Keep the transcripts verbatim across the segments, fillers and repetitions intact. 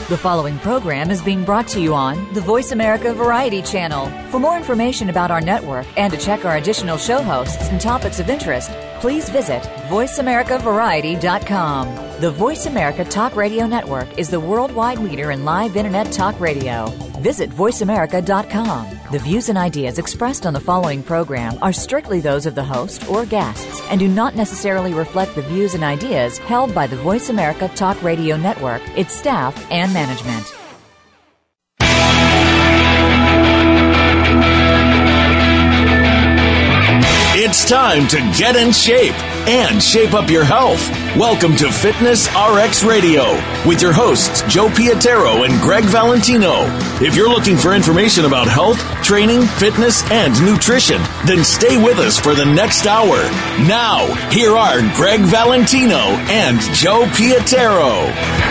The following program is being brought to you on the Voice America Variety Channel. For more information about our network and to check our additional show hosts and topics of interest, please visit voice america variety dot com. The Voice America Talk Radio Network is the worldwide leader in live Internet talk radio. Visit voice america dot com. The views and ideas expressed on the following program are strictly those of the host or guests and do not necessarily reflect the views and ideas held by the Voice America Talk Radio Network, its staff, and management. It's time to get in shape and shape up your health. Welcome to Fitness R X Radio with your hosts Joe Pietero and Greg Valentino. If you're looking for information about health, training, fitness, and nutrition, then stay with us for the next hour. Now, here are Greg Valentino and Joe Pietero.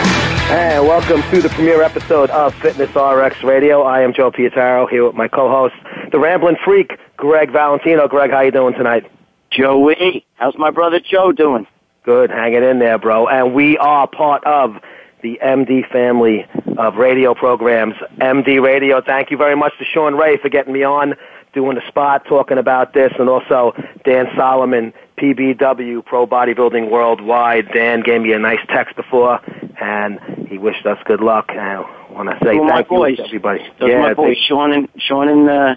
Hey, welcome to the premiere episode of Fitness R X Radio. I am Joe Pietaro here with my co-host, the Ramblin' Freak, Greg Valentino. Greg, how you doing tonight? Joey, how's my brother Joe doing? Good, hanging in there, bro. And we are part of the M D family of radio programs. M D Radio, thank you very much to Sean Ray for getting me on, doing the spot, talking about this, and also Dan Solomon, P B W, Pro Bodybuilding Worldwide. Dan gave me a nice text before, and he wished us good luck. And I want to say well, thank you boys. to everybody. Those yeah, are my boys, they, Sean and Sean and, uh,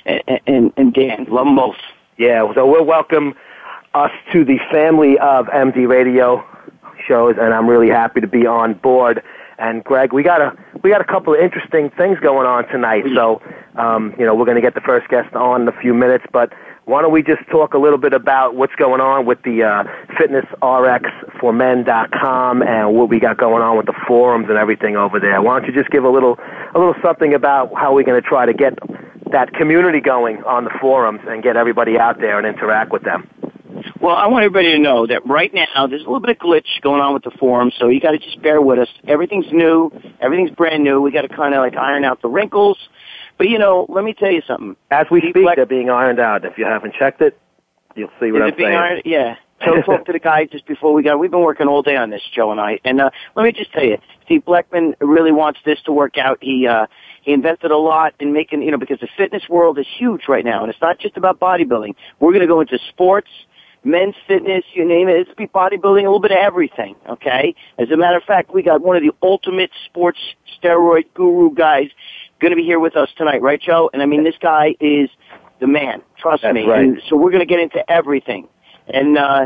and and Dan. Love them both. Yeah, so we'll welcome us to the family of M D Radio shows, and I'm really happy to be on board. And Greg, we got a we got a couple of interesting things going on tonight. So, um, you know, we're going to get the first guest on in a few minutes, but why don't we just talk a little bit about what's going on with the uh, fitness r x for men dot com and what we got going on with the forums and everything over there. Why don't you just give a little a little something about how we're going to try to get that community going on the forums and get everybody out there and interact with them? Well, I want everybody to know that right now there's a little bit of glitch going on with the forum, so you got to just bear with us. Everything's new. Everything's brand new. We got to kind of like iron out the wrinkles. But, you know, let me tell you something. As we Steve speak, Black- they're being ironed out. If you haven't checked it, you'll see what Is I'm it being saying. Ironed? Yeah. So talk to the guys just before we got. We've been working all day on this, Joe and I. And uh, let me just tell you, Steve Blackman really wants this to work out. He uh, he invested a lot in making, you know, because the fitness world is huge right now, and it's not just about bodybuilding. We're going to go into sports, men's fitness, you name it. It's be bodybuilding, a little bit of everything, okay? As a matter of fact, we got one of the ultimate sports steroid guru guys going to be here with us tonight, right, Joe? And, I mean, this guy is the man. Trust That's me. right. And so we're going to get into everything. And, uh,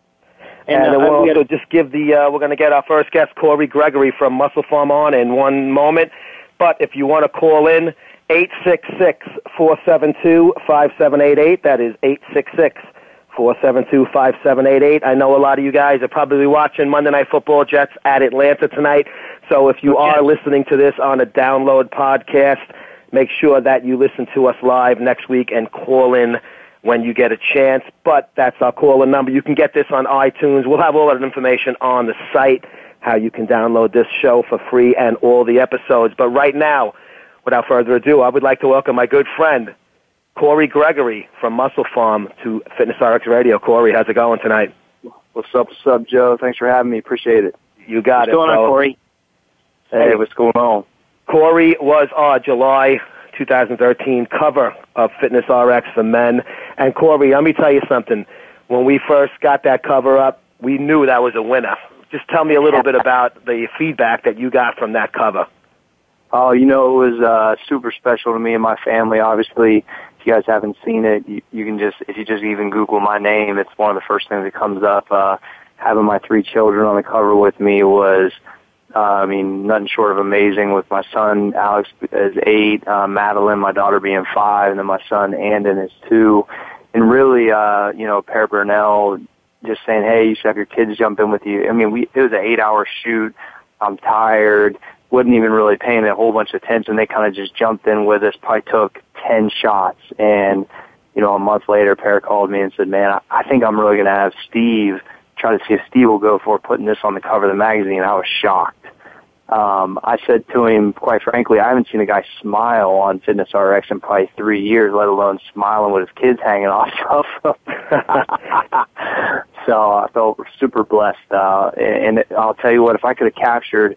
And, and uh, uh, we'll we also gotta, just give the, uh, we're going to get our first guest, Corey Gregory from Muscle Farm, on in one moment. But if you want to call in, eight six six, four seven two, five seven eight eight. That is eight six six, four seven two, five seven eight eight. I know a lot of you guys are probably watching Monday Night Football, Jets at Atlanta tonight. So if you okay. are listening to this on a download podcast, make sure that you listen to us live next week and call in when you get a chance. But that's our call-in number. You can get this on iTunes. We'll have all that information on the site, how you can download this show for free and all the episodes. But right now, without further ado, I would like to welcome my good friend, Corey Gregory from Muscle Farm, to Fitness R X Radio. Corey, how's it going tonight? What's up, what's up, Joe? Thanks for having me. Appreciate it. You got what's it, going bro. on, Corey? Hey, what's going on? Corey was our July twenty thirteen cover of Fitness R X for Men. And Corey, let me tell you something. When we first got that cover up, we knew that was a winner. Just tell me a little bit about the feedback that you got from that cover. Oh, you know, it was uh, super special to me and my family. Obviously, if you guys haven't seen it, you, you can just, if you just even Google my name, it's one of the first things that comes up. Uh, having my three children on the cover with me was, uh, I mean, nothing short of amazing, with my son, Alex, is eight, uh, Madeline, my daughter, being five, and then my son, Andon, is two. And really, uh, you know, Per Burnell just saying, hey, you should have your kids jump in with you. I mean, we it was an eight-hour shoot. I'm tired. Wasn't even really paying a whole bunch of attention. They kind of just jumped in with us, probably took ten shots. And, you know, a month later, Per called me and said, man, I, I think I'm really going to have Steve, try to see if Steve will go for putting this on the cover of the magazine. I was shocked. Um, I said to him, quite frankly, I haven't seen a guy smile on Fitness R X in probably three years, let alone smiling with his kids hanging off of him. So I felt super blessed. Uh, and I'll tell you what, if I could have captured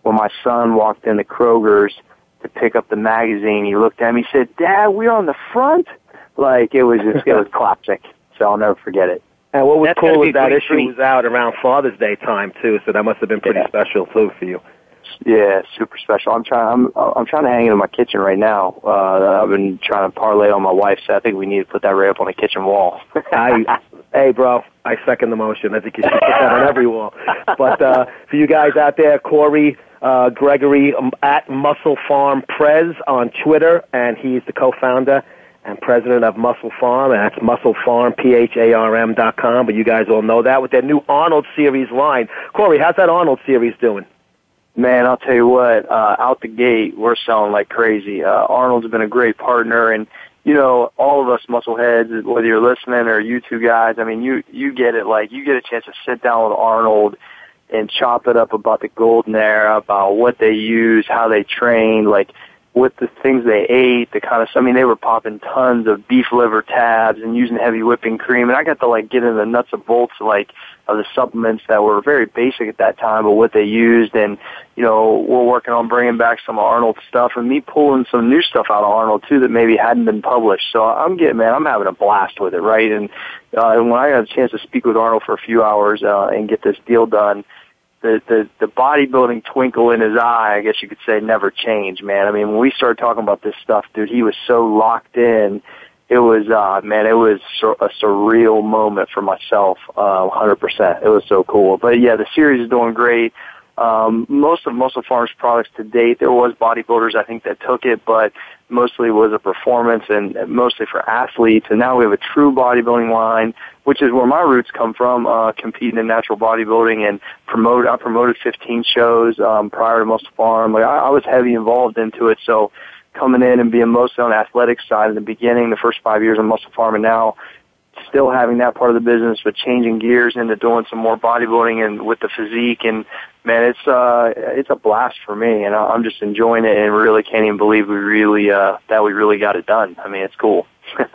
when my son walked into Kroger's to pick up the magazine, he looked at me, he said, "Dad, we're on the front." Like, it was just, it was classic. So I'll never forget it. And what was That's cool gotta be is that pretty issue sweet. was out around Father's Day time too, so that must have been pretty Yeah. special too for you. Yeah, super special. I'm trying. I'm I'm trying to hang it in my kitchen right now. Uh, I've been trying to parlay on my wife, so I think we need to put that right up on the kitchen wall. I, hey, bro, I second the motion. I think you should put that on every wall. But uh, for you guys out there, Corey uh, Gregory um, at Muscle Farm Prez on Twitter, and he's the co-founder and president of Muscle Farm, and that's Muscle Farm, P H A R M dot com. But you guys all know that with their new Arnold Series line. Corey, how's that Arnold Series doing? Man, I'll tell you what, uh, out the gate, we're selling like crazy. Uh, Arnold's been a great partner, and, you know, all of us muscleheads, whether you're listening or you two guys, I mean, you, you get it, like, you get a chance to sit down with Arnold and chop it up about the golden era, about what they use, how they train, like, what the things they ate, the kind of, I mean, they were popping tons of beef liver tabs and using heavy whipping cream, and I got to, like, get into the nuts and bolts, like, of the supplements that were very basic at that time, but what they used, and, you know, we're working on bringing back some of Arnold's stuff, and me pulling some new stuff out of Arnold, too, that maybe hadn't been published. So I'm getting, man, I'm having a blast with it, right? And, uh, and when I got a chance to speak with Arnold for a few hours uh, and get this deal done, the, the, the bodybuilding twinkle in his eye, I guess you could say, never changed, man. I mean, when we started talking about this stuff, dude, he was so locked in. It was, uh, man, it was a surreal moment for myself, uh, one hundred percent. It was so cool. But, yeah, the series is doing great. Um, most of Muscle Farm's products to date, there was bodybuilders, I think, that took it, but mostly was a performance and mostly for athletes. And now we have a true bodybuilding line, which is where my roots come from, uh, competing in natural bodybuilding and promote. I promoted fifteen shows um, prior to Muscle Farm. Like, I, I was heavy involved into it, so coming in and being mostly on the athletic side in the beginning, the first five years of Muscle Farm, and now still having that part of the business, but changing gears into doing some more bodybuilding and with the physique. And, man, it's uh, it's a blast for me, and I'm just enjoying it and really can't even believe we really uh, that we really got it done. I mean, it's cool.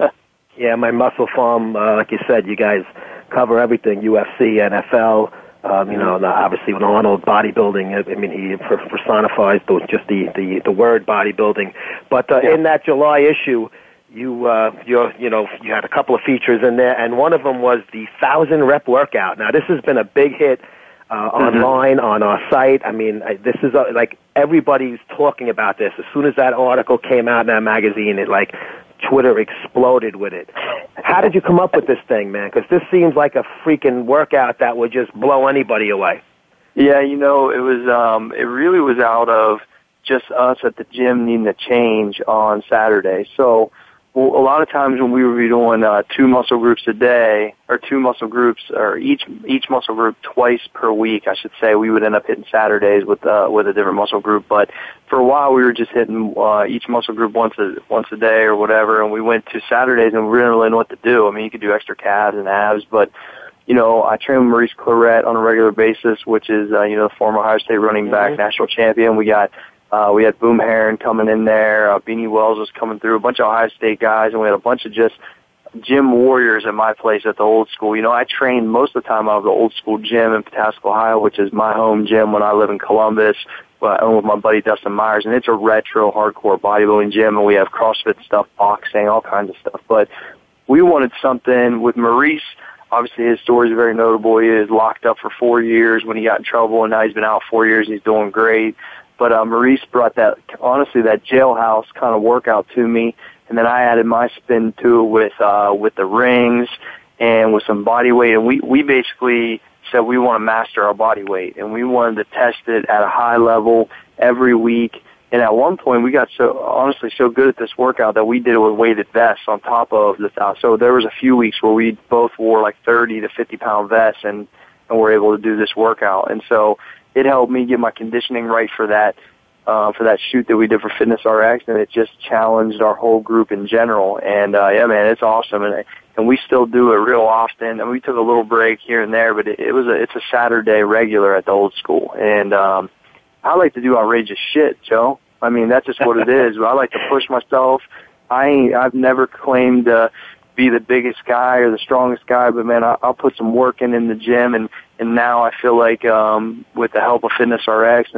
Yeah, my Muscle Farm, uh, like you said, you guys cover everything, U F C, N F L, um, you know, obviously with Arnold, bodybuilding, I mean, he personifies the, just the, the, the word bodybuilding. But uh, yeah. in that July issue, you, uh, you're, you know, you had a couple of features in there, and one of them was the thousand rep workout. Now, this has been a big hit uh, mm-hmm. online on our site. I mean, I, this is a, like everybody's talking about this. As soon as that article came out in that magazine, it like Twitter exploded with it. How did you come up with this thing, man? Because this seems like a freaking workout that would just blow anybody away. Yeah, you know, it was, um, it really was out of just us at the gym needing to change on Saturday. So, well, a lot of times when we would be doing uh, two muscle groups a day, or two muscle groups, or each each muscle group twice per week, I should say, we would end up hitting Saturdays with uh, with a different muscle group. But for a while, we were just hitting uh, each muscle group once a once a day or whatever. And we went to Saturdays, and we didn't really know what to do. I mean, you could do extra calves and abs, but you know, I train with Maurice Clarett on a regular basis, which is uh, you know the former Ohio State running back, mm-hmm. national champion. We got. Uh, we had Boom Herron coming in there. Uh, Beanie Wells was coming through. A bunch of Ohio State guys, and we had a bunch of just gym warriors at my place at the old school. You know, I trained most of the time out of the old school gym in Pataskala, Ohio, which is my home gym when I live in Columbus. I own with my buddy Dustin Myers, and it's a retro, hardcore bodybuilding gym, and we have CrossFit stuff, boxing, all kinds of stuff. But we wanted something with Maurice. Obviously, his story is very notable. He was locked up for four years when he got in trouble, and now he's been out four years, and he's doing great. But uh, Maurice brought that, honestly, that jailhouse kind of workout to me, and then I added my spin to it with uh, with the rings and with some body weight. And we, we basically said we want to master our body weight, and we wanted to test it at a high level every week. And at one point, we got so honestly so good at this workout that we did it with weighted vests on top of the thousand. So there was a few weeks where we both wore like thirty to fifty pound vests, and and were able to do this workout. And so it helped me get my conditioning right for that, uh, for that shoot that we did for Fitness R X, and it just challenged our whole group in general. And, uh, yeah, man, it's awesome. And, and we still do it real often. And we took a little break here and there, but it, it was a, it's a Saturday regular at the old school. And, um, I like to do outrageous shit, Joe. I mean, that's just what it is. I like to push myself. I ain't, I've never claimed to be the biggest guy or the strongest guy, but man, I, I'll put some work in in the gym, and, and now I feel like, um, with the help of Fitness R X and,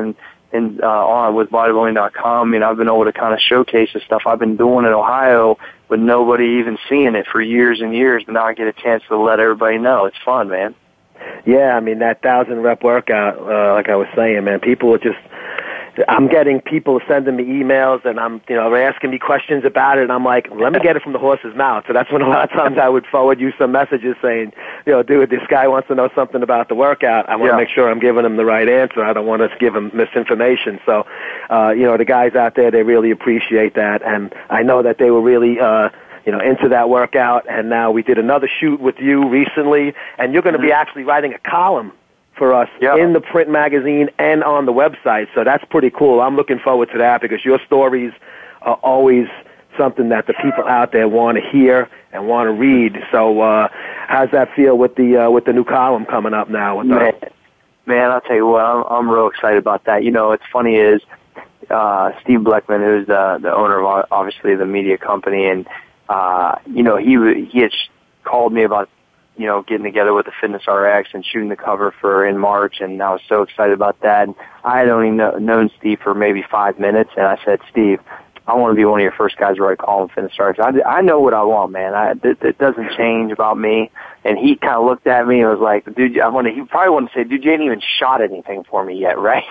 and uh, on with bodybuilding dot com. I mean, I've been able to kind of showcase the stuff I've been doing in Ohio with nobody even seeing it for years and years, but now I get a chance to let everybody know. It's fun, man. Yeah, I mean, that thousand rep workout, uh, like I was saying, man, people are just, I'm getting people sending me emails, and I'm, you know, they're asking me questions about it, and I'm like, let me get it from the horse's mouth. So that's when a lot of times I would forward you some messages saying, you know, dude, this guy wants to know something about the workout. I want to yeah. make sure I'm giving him the right answer. I don't want to give him misinformation. So, uh, you know, the guys out there, they really appreciate that, and I know that they were really, uh, you know, into that workout, and now we did another shoot with you recently, and you're going to mm-hmm. be actually writing a column for us yeah. in the print magazine and on the website, so that's pretty cool. I'm looking forward to that because your stories are always something that the people out there want to hear and want to read. So uh, how's that feel with the uh, with the new column coming up now? With man, the- man, I'll tell you what, I'm, I'm real excited about that. You know, what's funny is uh, Steve Bleckman, who's the, the owner of obviously the media company, and uh, you know, he he had called me about, you know, getting together with the Fitness R X and shooting the cover for in March, and I was so excited about that. And I had only know, known Steve for maybe five minutes, and I said, Steve, I want to be one of your first guys to write a column Fitness R X. I, I know what I want, man. I, it, it doesn't change about me. And he kind of looked at me and was like, dude, I want to, he probably wanted to say, dude, you ain't even shot anything for me yet, right?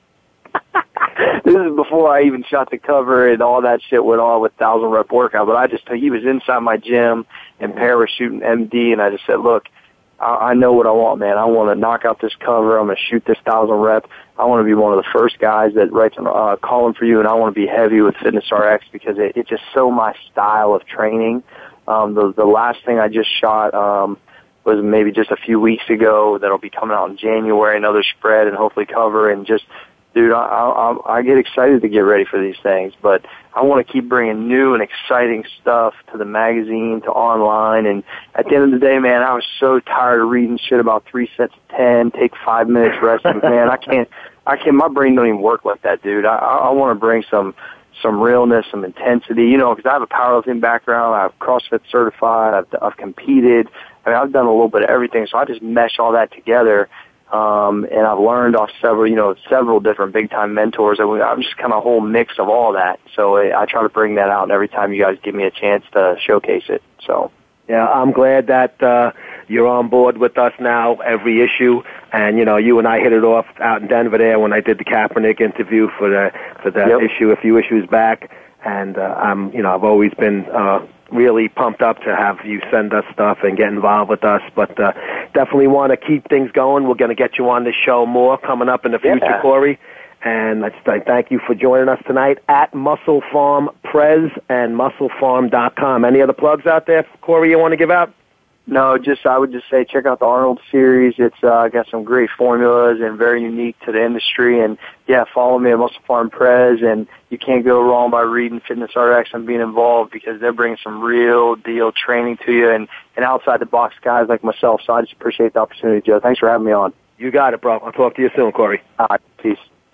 This is before I even shot the cover and all that shit went on with thousand rep workout. But I just, he was inside my gym and Per was shooting M D, and I just said, look, I, I know what I want, man. I want to knock out this cover. I'm going to shoot this thousand rep. I want to be one of the first guys that writes a uh, column for you, and I want to be heavy with Fitness R X because it, it's just so my style of training. Um, the, the last thing I just shot um, was maybe just a few weeks ago that'll be coming out in January, another spread and hopefully cover, and just, dude, I, I, I get excited to get ready for these things, but I want to keep bringing new and exciting stuff to the magazine, to online, and at the end of the day, man, I was so tired of reading shit about three sets of ten, take five minutes resting. Man, I can't, I can't, my brain don't even work like that, dude. I, I want to bring some, some realness, some intensity, you know, because I have a powerlifting background, I'm CrossFit certified, I've, I've competed, I mean, I've done a little bit of everything, so I just mesh all that together. Um, and I've learned off several, you know, several different big-time mentors. I'm just kind of a whole mix of all that. So I, I try to bring that out, and every time you guys give me a chance to showcase it. So yeah, I'm glad that uh, you're on board with us now, every issue. And, you know, you and I hit it off out in Denver there when I did the Kaepernick interview for the for that yep. issue a few issues back. And uh, I'm, you know, I've always been uh, really pumped up to have you send us stuff and get involved with us. But uh, definitely want to keep things going. We're going to get you on this show more coming up in the future, yeah. Corey. And I just I thank you for joining us tonight at Muscle Farm Prez and muscle farm dot com. Any other plugs out there, Corey, you want to give out? No, just I would just say check out the Arnold series. It's uh, got some great formulas and very unique to the industry. And yeah, follow me at Muscle Farm Prez, and you can't go wrong by reading Fitness R X and being involved because they're bringing some real deal training to you and, and outside the box guys like myself. So I just appreciate the opportunity, Joe. Thanks for having me on. You got it, bro. I'll talk to you soon, Corey. All right, peace.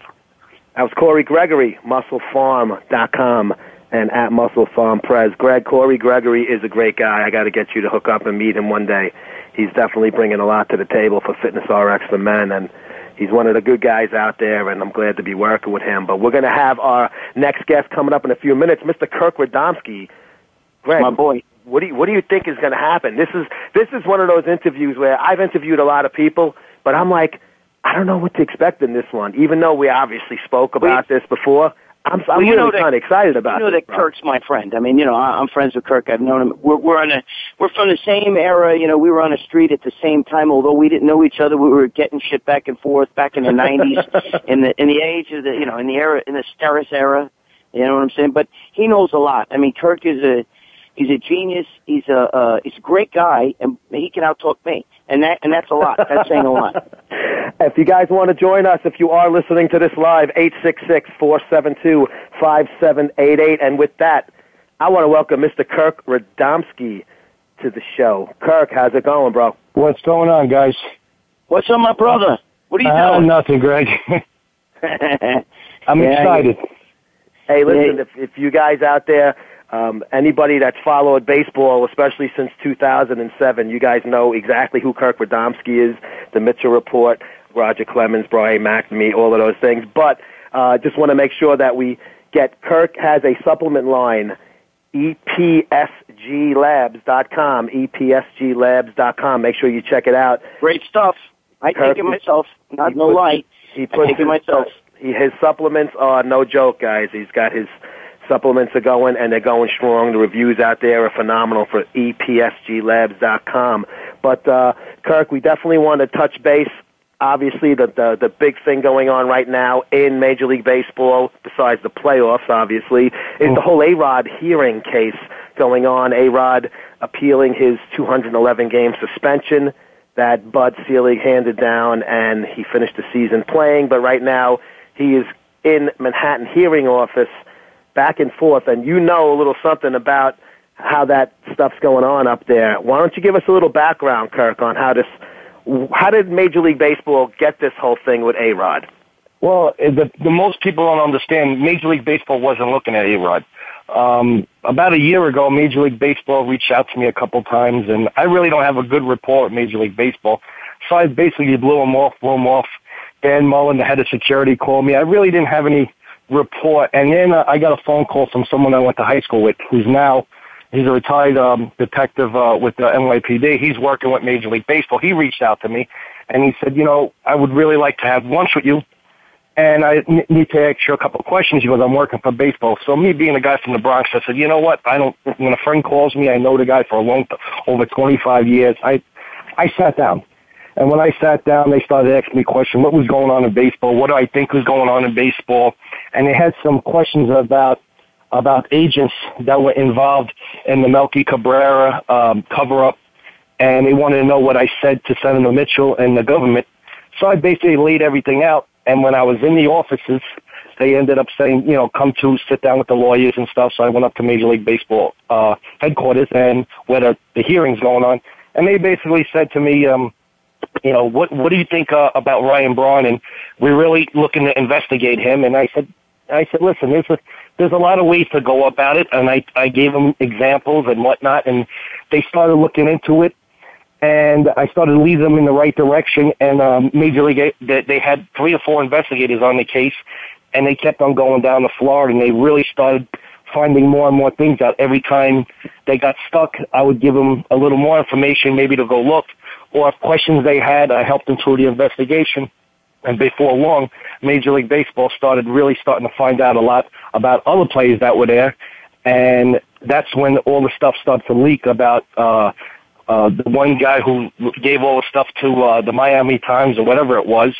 That was Corey Gregory, muscle farm dot com. And at Muscle Farm Prez. Greg, Corey Gregory is a great guy. I got to get you to hook up and meet him one day. He's definitely bringing a lot to the table for Fitness R X for men, and he's one of the good guys out there, and I'm glad to be working with him. But we're going to have our next guest coming up in a few minutes, Mister Kirk Radomski. Greg, my boy. What do you, what do you think is going to happen? This is this is one of those interviews where I've interviewed a lot of people, but I'm like, I don't know what to expect in this one, even though we obviously spoke about we, this before. I'm, I'm well, you really know that, kind of excited about it. You know this, that Kirk's my friend. I mean, you know, I'm friends with Kirk. I've known him. We're, we're on a, we're from the same era. You know, we were on a street at the same time. Although we didn't know each other, we were getting shit back and forth back in the nineties, in the in the age of the, you know, in the era, in the Steris era. You know what I'm saying? But he knows a lot. I mean, Kirk is a, he's a genius. He's a, uh, he's a great guy, and he can outtalk me. And that, and that's a lot. That's saying a lot. If you guys want to join us, if you are listening to this live, eight six six, four seven two, five seven eight eight. And with that, I want to welcome Mister Kirk Radomski to the show. Kirk, how's it going, bro? What's going on, guys? What's up, my brother? What are you uh, doing? Nothing, Greg. I'm yeah, excited. Hey, listen, if, if you guys out there, Um, anybody that's followed baseball, especially since two thousand seven, you guys know exactly who Kirk Radomski is, the Mitchell Report, Roger Clemens, Brian McNamee, all of those things. But uh, just want to make sure that we get, Kirk has a supplement line, E P S G labs dot com, E P S G labs dot com. Make sure you check it out. Great stuff. I Kirk, take it myself. Not no puts, lie. He puts I take it myself. He, his supplements are no joke, guys. He's got his supplements are going, and they're going strong. The reviews out there are phenomenal for E P S G labs dot com. But, uh, Kirk, we definitely want to touch base. Obviously, the, the the big thing going on right now in Major League Baseball, besides the playoffs, obviously, is the whole A-Rod hearing case going on. A-Rod appealing his two hundred eleven game suspension that Bud Selig handed down, and he finished the season playing. But right now, he is in Manhattan hearing office, back and forth, and you know a little something about how that stuff's going on up there. Why don't you give us a little background, Kirk, on how this, how did Major League Baseball get this whole thing with A-Rod? Well, the, the most people don't understand, Major League Baseball wasn't looking at A-Rod. Um, about a year ago, Major League Baseball reached out to me a couple times, and I really don't have a good rapport with Major League Baseball. So I basically blew them off, blew them off. Dan Mullen, the head of security, called me. I really didn't have any report. And then uh, I got a phone call from someone I went to high school with, who's now, he's a retired um, detective uh, with the N Y P D. He's working with Major League Baseball. He reached out to me, and he said, you know, I would really like to have lunch with you, and I n- need to ask you a couple of questions. He goes, I'm working for baseball. So me being a guy from the Bronx, I said, you know what? I don't. When a friend calls me, I know the guy for a long, over twenty-five years. I, I sat down. And when I sat down, they started asking me questions. What was going on in baseball? What do I think was going on in baseball? And they had some questions about about agents that were involved in the Melky Cabrera um, cover-up, and they wanted to know what I said to Senator Mitchell and the government. So I basically laid everything out. And when I was in the offices, they ended up saying, you know, come to sit down with the lawyers and stuff. So I went up to Major League Baseball uh, headquarters and where the, the hearing's going on. And they basically said to me, um, you know, what what do you think uh, about Ryan Braun? And we're really looking to investigate him. And I said, I said, listen, there's a, there's a lot of ways to go about it. And I, I gave them examples and whatnot. And they started looking into it. And I started to lead them in the right direction. And um, Major League, they, they had three or four investigators on the case. And they kept on going down to Florida. And they really started finding more and more things out. Every time they got stuck, I would give them a little more information, maybe to go look. Or if questions they had, I helped them through the investigation. And before long, Major League Baseball started really starting to find out a lot about other players that were there. And that's when all the stuff started to leak about uh, uh, the one guy who gave all the stuff to uh, the Miami Times or whatever it was.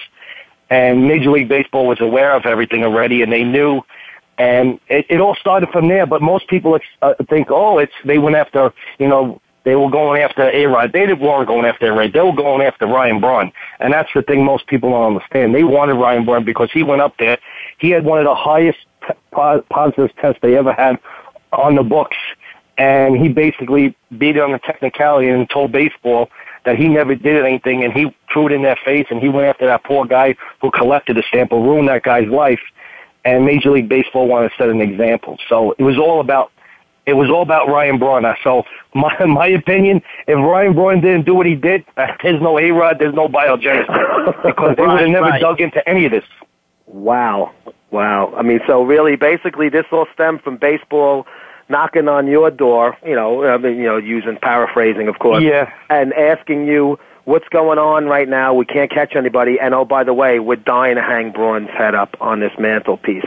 And Major League Baseball was aware of everything already, and they knew. And it, it all started from there. But most people uh, think, oh, it's they went after, you know, they were going after A-Rod. They didn't weren't going after A-Rod. They were going after Ryan Braun. And that's the thing most people don't understand. They wanted Ryan Braun because he went up there. He had one of the highest po- positive tests they ever had on the books. And he basically beat it on the technicality and told baseball that he never did anything, and he threw it in their face, and he went after that poor guy who collected the sample, ruined that guy's life. And Major League Baseball wanted to set an example. So it was all about It was all about Ryan Braun. So my my opinion, if Ryan Braun didn't do what he did, there's no A-Rod, there's no Biogenesis, because they would have never right. dug into any of this. Wow. Wow. I mean, so really, basically, this all stemmed from baseball knocking on your door, you know, I mean, you know, using paraphrasing, of course, yeah, and asking you what's going on right now. We can't catch anybody. And, oh, by the way, we're dying to hang Braun's head up on this mantelpiece.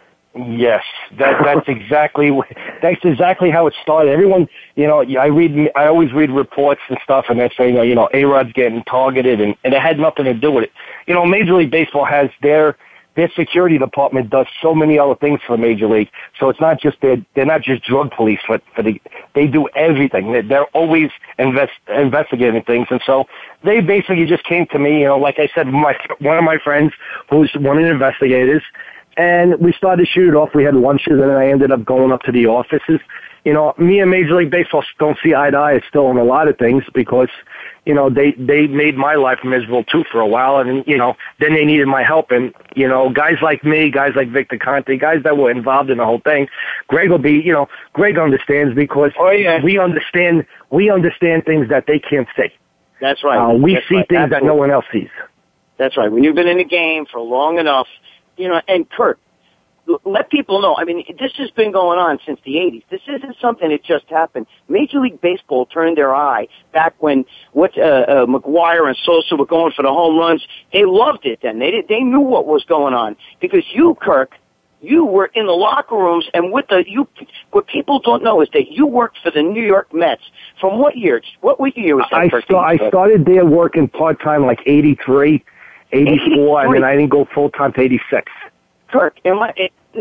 Yes, that that's exactly that's exactly how it started. Everyone, you know, I read, I always read reports and stuff, and they're saying, you know, A-Rod's getting targeted, and, and it had nothing to do with it. You know, Major League Baseball has their their security department does so many other things for Major League, so it's not just they're they're not just drug police, but for the they do everything. They're, they're always invest investigating things, and so they basically just came to me. You know, like I said, my one of my friends who's one of the investigators. And we started to shoot it off. We had lunches, and then I ended up going up to the offices. You know, me and Major League Baseball don't see eye to eye still on a lot of things because, you know, they, they made my life miserable, too, for a while. And, you know, then they needed my help. And, you know, guys like me, guys like Victor Conte, guys that were involved in the whole thing, Greg will be, you know, Greg understands because oh, yeah. we understand we understand things that they can't see. That's right. Uh, we That's see right. things Absolutely. that no one else sees. That's right. When you've been in the game for long enough, you know, and Kurt, let people know. I mean, this has been going on since the eighties. This isn't something that just happened. Major League Baseball turned their eye back when what uh, uh, McGuire and Sosa were going for the home runs. They loved it then. They did, they knew what was going on because you, Kirk, you were in the locker rooms and with the you. What people don't know is that you worked for the New York Mets. From what year? What year was that? I, st- I started there working part time, like eighty-three, eighty-four, and then I didn't go full time to eighty-six. Kirk, am I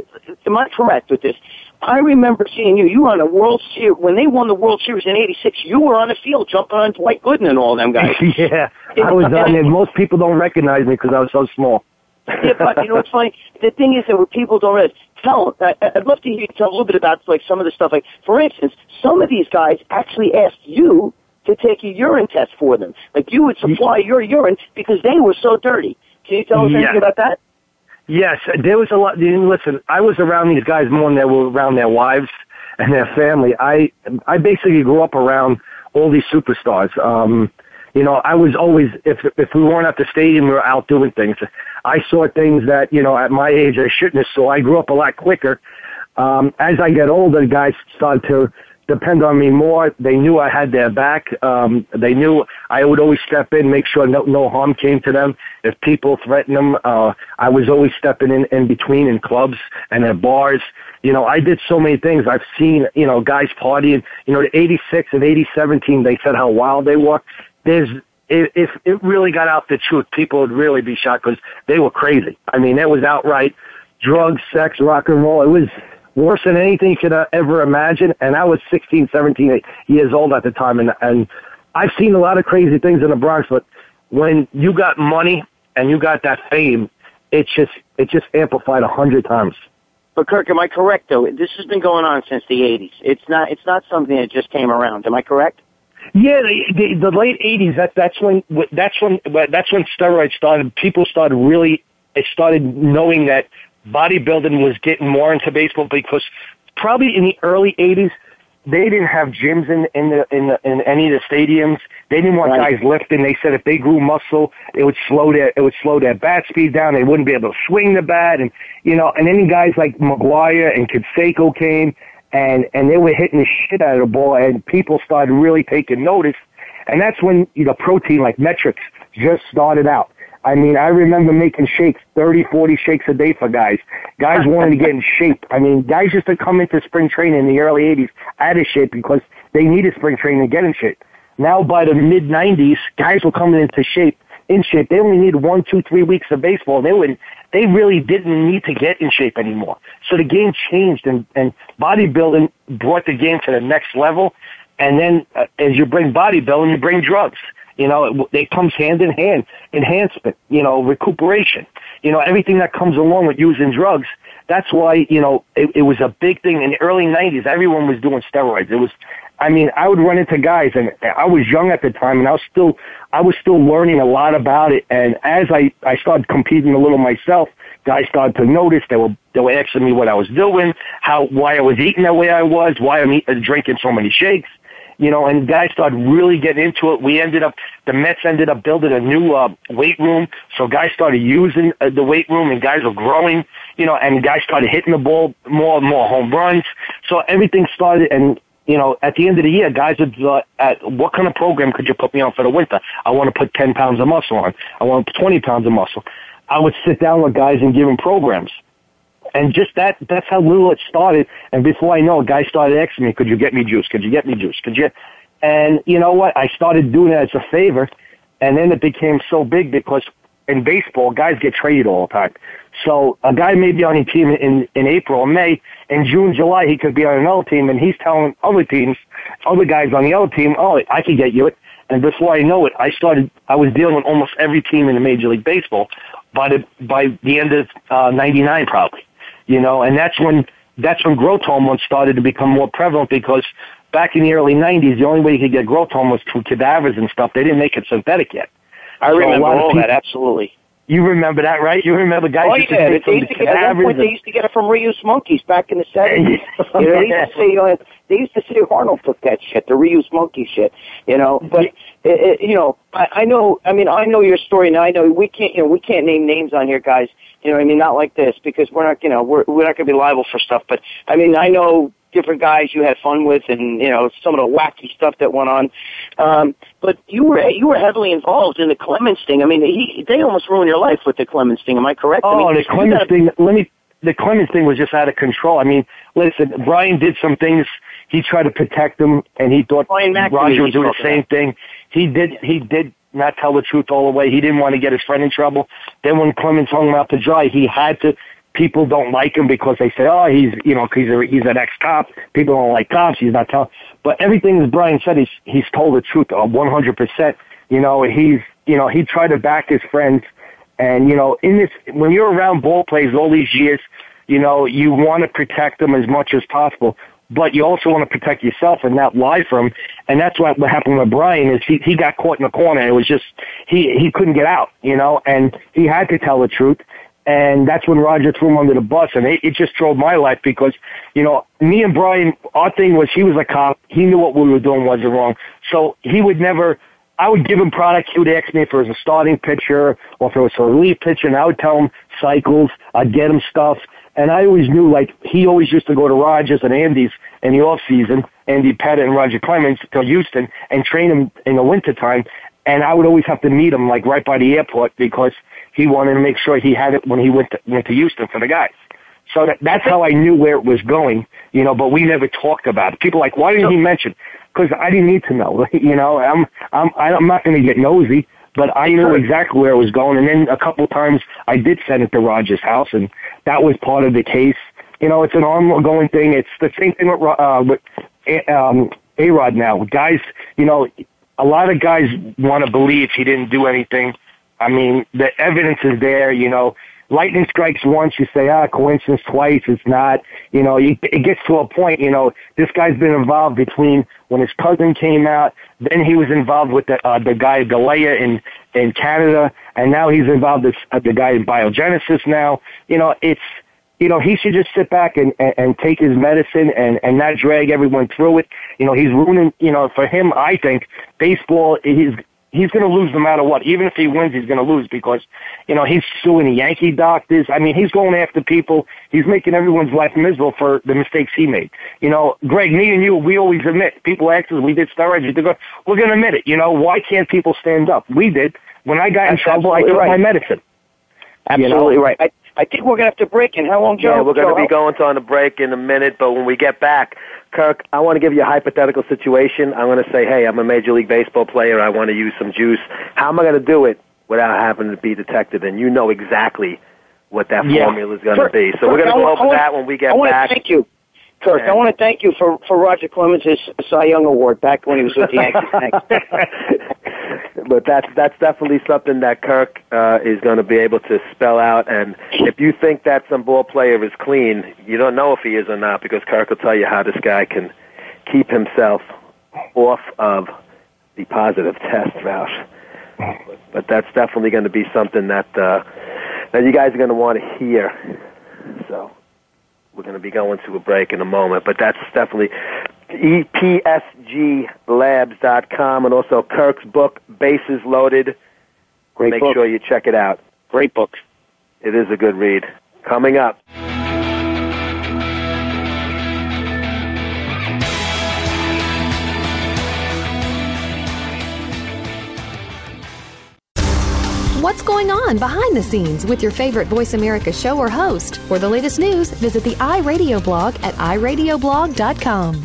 am I correct with this? I remember seeing you. You were on a World Series when they won the World Series in eighty-six. You were on the field jumping on Dwight Gooden and all them guys. Yeah, I was on there. Most people don't recognize me because I was so small. Yeah, but you know what's funny? The thing is that what people don't realize. Tell, I, I'd love to hear you tell a little bit about like some of the stuff. Like, for instance, some of these guys actually asked you to take a urine test for them. Like, you would supply your urine because they were so dirty. Can you tell us yeah. anything about that? Yes, there was a lot. Listen, I was around these guys more than they were around their wives and their family. I I basically grew up around all these superstars. Um, you know, I was always, if if we weren't at the stadium, we were out doing things. I saw things that, you know, at my age I shouldn't have saw. I grew up a lot quicker. Um, as I get older, the guys started to depend on me more. They knew I had their back. Um, they knew I would always step in, make sure no, no harm came to them. If people threatened them, uh, I was always stepping in, in between in clubs and at bars. You know, I did so many things. I've seen, you know, guys partying. You know, the eighty-six and eighty-seven team, they said how wild they were. There's, if it really got out the truth, people would really be shocked because they were crazy. I mean, it was outright drugs, sex, rock and roll. It was worse than anything you could uh, ever imagine. And I was sixteen, seventeen years old at the time. And, and I've seen a lot of crazy things in the Bronx, but when you got money and you got that fame, it just, it just amplified a hundred times. But Kirk, am I correct though? This has been going on since the eighties. It's not, it's not something that just came around. Am I correct? Yeah, the, the, the late eighties. That that's when that's when that's when steroids started. People started really, it started knowing that bodybuilding was getting more into baseball because probably in the early eighties they didn't have gyms in in the in, the, in any of the stadiums. They didn't want right. guys lifting. They said if they grew muscle, it would slow their it would slow their bat speed down. They wouldn't be able to swing the bat, and you know, and then guys like McGuire and Canseco came. And, and they were hitting the shit out of the ball, and people started really taking notice. And that's when, you know, protein like Metrics just started out. I mean, I remember making shakes, thirty, forty shakes a day for guys. Guys wanted to get in shape. I mean, guys used to come into spring training in the early eighties out of shape because they needed spring training to get in shape. Now, by the mid nineties, guys were coming into shape, in shape. They only needed one, two, three weeks of baseball. They would, they really didn't need to get in shape anymore. So the game changed, and, and bodybuilding brought the game to the next level. And then uh, as you bring bodybuilding, you bring drugs. You know, it, it comes hand in hand. Enhancement, you know, recuperation, you know, everything that comes along with using drugs. That's why, you know, it, it was a big thing in the early nineties. Everyone was doing steroids. It was, I mean, I would run into guys, and I was young at the time, and I was still, I was still learning a lot about it. And as I, I started competing a little myself, guys started to notice. They were, they were asking me what I was doing, how, why I was eating the way I was, why I'm eat, drinking so many shakes. You know, and guys started really getting into it. We ended up, the Mets ended up building a new uh, weight room, so guys started using uh, the weight room, and guys were growing, you know, and guys started hitting the ball more and more home runs. So everything started, and, you know, at the end of the year, guys would, uh, at what kind of program could you put me on for the winter? I want to put ten pounds of muscle on. I want to put twenty pounds of muscle. I would sit down with guys and give them programs. And just that, that's how little it started. And before I know it, guys started asking me, could you get me juice? Could you get me juice? Could you? And you know what? I started doing it as a favor. And then it became so big because in baseball, guys get traded all the time. So a guy may be on a team in, in April or May. In June, July, he could be on another team, and he's telling other teams, other guys on the other team, oh, I could get you it. And before I know it, I started, I was dealing with almost every team in the Major League Baseball by the, by the end of uh, ninety-nine probably. You know, and that's when that's when growth hormones started to become more prevalent, because back in the early nineties, the only way you could get growth hormones was through cadavers and stuff. They didn't make it synthetic yet. I so remember all people, that, absolutely. You remember that, right? You remember guys oh, used to yeah. take They used to get, at one point, they used to get it from Reuse Monkeys back in the seventies. You know, they used to say, uh, they used to say Arnold took that shit, the Reuse Monkey shit. You know, but it, it, you know, I, I know. I mean, I know your story, and I know we can't. You know, we can't name names on here, guys. You know, I mean, not like this because we're not. You know, we're we're not going to be liable for stuff. But I mean, I know different guys you had fun with, and you know, some of the wacky stuff that went on. Um, but you were you were heavily involved in the Clemens thing. I mean, he, they almost ruined your life with the Clemens thing. Am I correct? Oh, I mean, the Clemens gotta, thing. Let me. The Clemens thing was just out of control. I mean, listen, Brian did some things. He tried to protect him, and he thought Roger was doing the same thing. He did. He did not tell the truth all the way. He didn't want to get his friend in trouble. Then when Clemens hung him out to dry, he had to. People don't like him because they say, oh, he's, you know, he's, a, he's an ex-cop. People don't like cops. He's not telling. But everything that Brian said, he's, he's told the truth one hundred percent. You know, he's, you know, he tried to back his friends. And, you know, in this, when you're around ball players all these years, you know, you want to protect them as much as possible. But you also want to protect yourself and not lie for them. And that's what, what happened with Brian is he, he got caught in the corner. It was just, he, he couldn't get out, you know, and he had to tell the truth. And that's when Roger threw him under the bus, and it, it just drove my life because, you know, me and Brian, our thing was he was a cop. He knew what we were doing wasn't wrong. So he would never, I would give him product. He would ask me if it was a starting pitcher or if it was a relief pitcher, and I would tell him cycles. I'd get him stuff. And I always knew, like, he always used to go to Rogers and Andy's in the off season, Andy Pettit and Roger Clemens to Houston, and train him in the wintertime. And I would always have to meet him, like, right by the airport because he wanted to make sure he had it when he went to, went to Houston for the guys. So that, that's how I knew where it was going, you know, but we never talked about it. People are like, why didn't he mention? Because I didn't need to know, you know. I'm, I'm, I'm not going to get nosy, but I knew exactly where it was going. And then a couple of times I did send it to Roger's house, and that was part of the case. You know, it's an ongoing thing. It's the same thing with, uh, with um, A-Rod now. Guys, you know, a lot of guys want to believe he didn't do anything. I mean, the evidence is there, you know. Lightning strikes once, you say, ah, coincidence twice, it's not. You know, you, it gets to a point, you know, this guy's been involved between when his cousin came out, then he was involved with the uh, the guy, Galea, in, in Canada, and now he's involved with uh, the guy in Biogenesis now. You know, it's, you know, he should just sit back and, and, and take his medicine and, and not drag everyone through it. You know, he's ruining, you know, for him, I think, baseball, he's, he's going to lose no matter what. Even if he wins, he's going to lose because, you know, he's suing the Yankee doctors. I mean, he's going after people. He's making everyone's life miserable for the mistakes he made. You know, Greg, me and you, we always admit. People ask us, we did steroids. They go, we're going to admit it. You know, why can't people stand up? We did. When I got in That's trouble, I took right. my medicine. Absolutely you know? right. I, I think we're going to have to break in. How long, Joe? Yeah, we're going Joe, to be going to on a break in a minute, but when we get back, Kirk, I want to give you a hypothetical situation. I'm going to say, hey, I'm a Major League Baseball player. I want to use some juice. How am I going to do it without having to be detected? And you know exactly what that yeah. formula is going Kirk, to be. So Kirk, we're going to go over want, that when we get I want back. To thank you. Kirk, I want to thank you for, for Roger Clemens' Cy Young Award back when he was with the Yankees. But that's that's definitely something that Kirk uh, is going to be able to spell out. And if you think that some ball player is clean, you don't know if he is or not because Kirk will tell you how this guy can keep himself off of the positive test route. But that's definitely going to be something that uh, that you guys are going to want to hear. So we're going to be going to a break in a moment. But that's definitely E P S G labs dot com and also Kirk's book, Bases Loaded. Great Make book. sure you check it out. Great book. It is a good read. Coming up. What's going on behind the scenes with your favorite Voice America show or host? For the latest news, visit the iRadio blog at i radio blog dot com.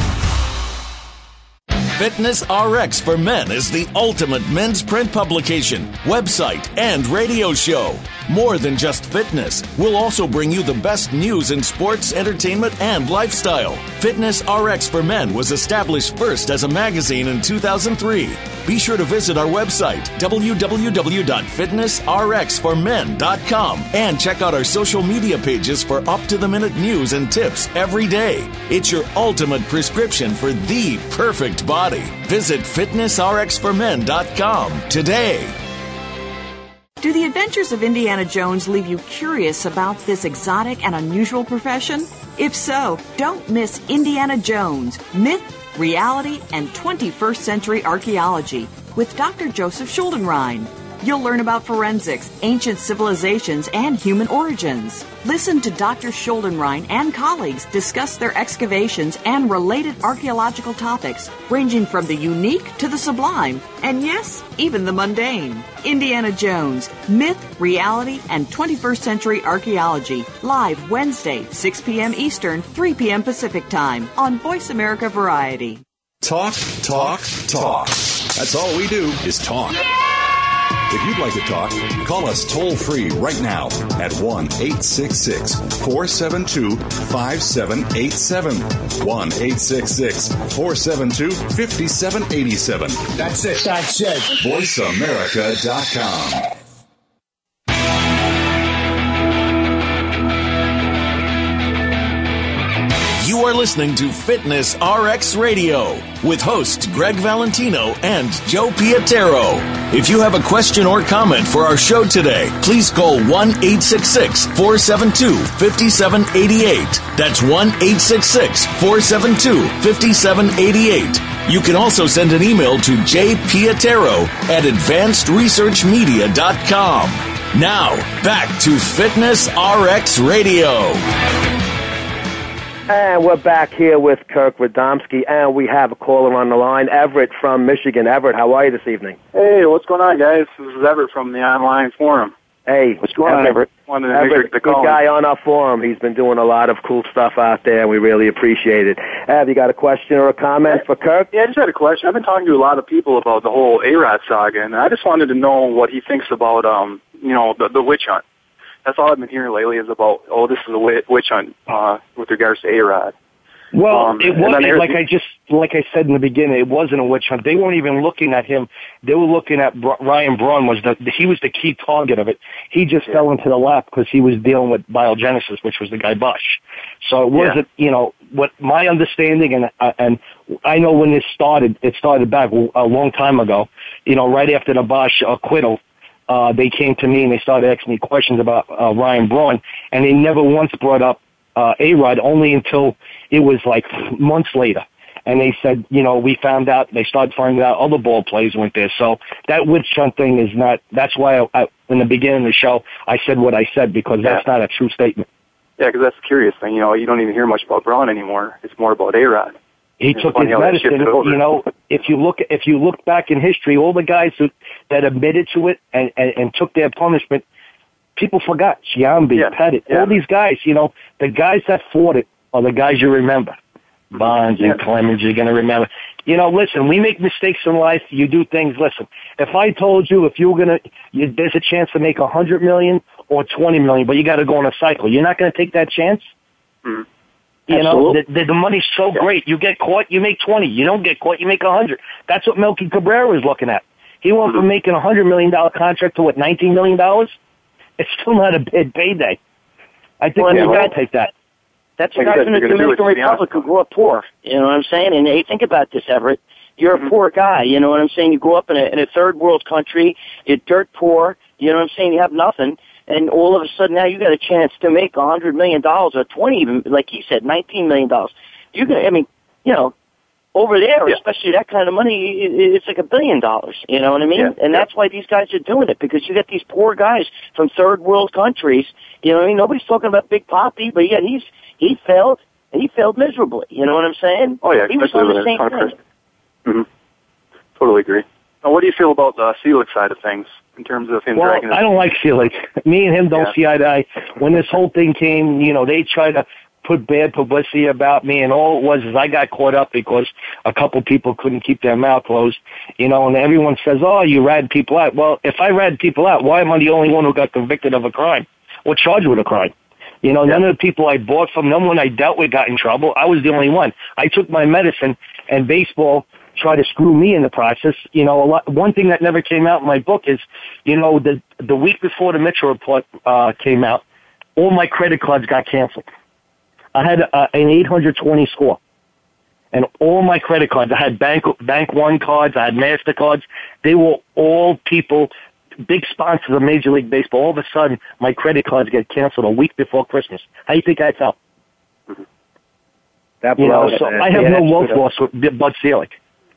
Fitness R X for Men is the ultimate men's print publication, website, and radio show. More than just fitness, we'll also bring you the best news in sports, entertainment, and lifestyle. Fitness R X for Men was established first as a magazine in two thousand three. Be sure to visit our website, w w w dot fitness r x for men dot com, and check out our social media pages for up-to-the-minute news and tips every day. It's your ultimate prescription for the perfect body. Visit fitness r x for men dot com today. Do the adventures of Indiana Jones leave you curious about this exotic and unusual profession? If so, don't miss Indiana Jones, Myth, Reality, and twenty-first Century Archaeology with Doctor Joseph Schuldenrein. You'll learn about forensics, ancient civilizations, and human origins. Listen to Doctor Schuldenrein and colleagues discuss their excavations and related archaeological topics, ranging from the unique to the sublime, and yes, even the mundane. Indiana Jones, Myth, Reality, and twenty-first Century Archaeology, live Wednesday, six p.m. Eastern, three p.m. Pacific Time on Voice America Variety. Talk, talk, talk. That's all we do is talk. If you'd like to talk, call us toll-free right now at one eight six six, four seven two, five seven eight seven. one eight six six, four seven two, five seven eight seven. That's it. That's it. voice america dot com. You are listening to Fitness R X Radio with hosts Greg Valentino and Joe Piatero. If you have a question or comment for our show today, please call one eight six six, four seven two, five seven eight eight. That's one eight six six, four seven two, five seven eight eight. You can also send an email to jpiatero at advanced research media dot com. Now, back to Fitness R X Radio. And we're back here with Kirk Radomski, and we have a caller on the line, Everett from Michigan. Everett, how are you this evening? Hey, what's going on, guys? This is Everett from the online forum. Hey, what's going on, Everett? Wanted to Everett, make sure to good call guy on our forum. He's been doing a lot of cool stuff out there, and we really appreciate it. Have you got a question or a comment for Kirk? Yeah, I just had a question. I've been talking to a lot of people about the whole A-Rod saga, and I just wanted to know what he thinks about, um, you know, the, the witch hunt. That's all I've been hearing lately is about, oh, this is a witch hunt uh, with regards to A-Rod. Well, um, it wasn't, like I just, like I said in the beginning, it wasn't a witch hunt. They weren't even looking at him. They were looking at Br- Ryan Braun was the, he was the key target of it. He just yeah. fell into the lap because he was dealing with Biogenesis, which was the guy Bush. So it wasn't, yeah. you know, what my understanding, and, uh, and I know when this started, it started back a long time ago, you know, right after the Bosch acquittal. Uh, they came to me and they started asking me questions about uh, Ryan Braun, and they never once brought up uh, A-Rod, only until it was like months later. And they said, you know, we found out, they started finding out other ball players went there. So that witch hunt thing is not, that's why I, I, in the beginning of the show, I said what I said, because yeah. that's not a true statement. Yeah, because that's the curious thing. You know, you don't even hear much about Braun anymore. It's more about A-Rod. He took his medicine. You know, if you look if you look back in history, all the guys who, that admitted to it and, and, and took their punishment, people forgot. Giambi, yeah. Pettit, yeah. all these guys. You know, the guys that fought it are the guys you remember. Bonds yeah. and Clemens, you're going to remember. You know, listen, we make mistakes in life. You do things. Listen, if I told you if you were going to, there's a chance to make a hundred million or twenty million, but you got to go on a cycle. You're not going to take that chance. Mm-hmm. You Absolutely. know, the, the, the money's so great. You get caught, you make twenty. You don't get caught, you make a hundred. That's what Melky Cabrera was looking at. He went from making a hundred million dollar contract to what, nineteen million dollars? It's still not a big payday. I think well, we well, got to take that. That's the guys in the Dominican Republic who grew up poor. You know what I'm saying? And hey, think about this, Everett. You're mm-hmm. a poor guy. You know what I'm saying? You grew up in a, in a third world country. You're dirt poor. You know what I'm saying? You have nothing. And all of a sudden now you got a chance to make a hundred million dollars or twenty, even like he said, nineteen million dollars. You can, I mean, you know, over there, yeah. especially that kind of money, it's like a billion dollars. You know what I mean? Yeah. And that's why these guys are doing it, because you got these poor guys from third world countries. You know what I mean? Nobody's talking about Big Papi, but yet he's he failed, and he failed miserably. You know what I'm saying? Oh yeah, he was on the same thing. Mm-hmm. Totally agree. Now, what do you feel about the Felix side of things? In terms of him well, dragging his... I don't like Felix. Me and him don't yeah. see eye to eye. When this whole thing came, you know, they tried to put bad publicity about me, and all it was is I got caught up because a couple people couldn't keep their mouth closed, you know, and everyone says, oh, you rat people out. Well, if I rat people out, why am I the only one who got convicted of a crime or charged with a crime? You know, yeah. none of the people I bought from, no one I dealt with got in trouble. I was the only one. I took my medicine, and baseball try to screw me in the process. You know, a lot, one thing that never came out in my book is, you know, the the week before the Mitchell report uh, came out, all my credit cards got canceled. I had uh, an eight hundred twenty score, and all my credit cards, I had Bank Bank One cards, I had MasterCards. They were all people big sponsors of Major League Baseball, all of a sudden my credit cards get canceled a week before Christmas. How do you think I felt? That you know, blows, so man. I have Yeah, no that's love good. loss with Bud Selig.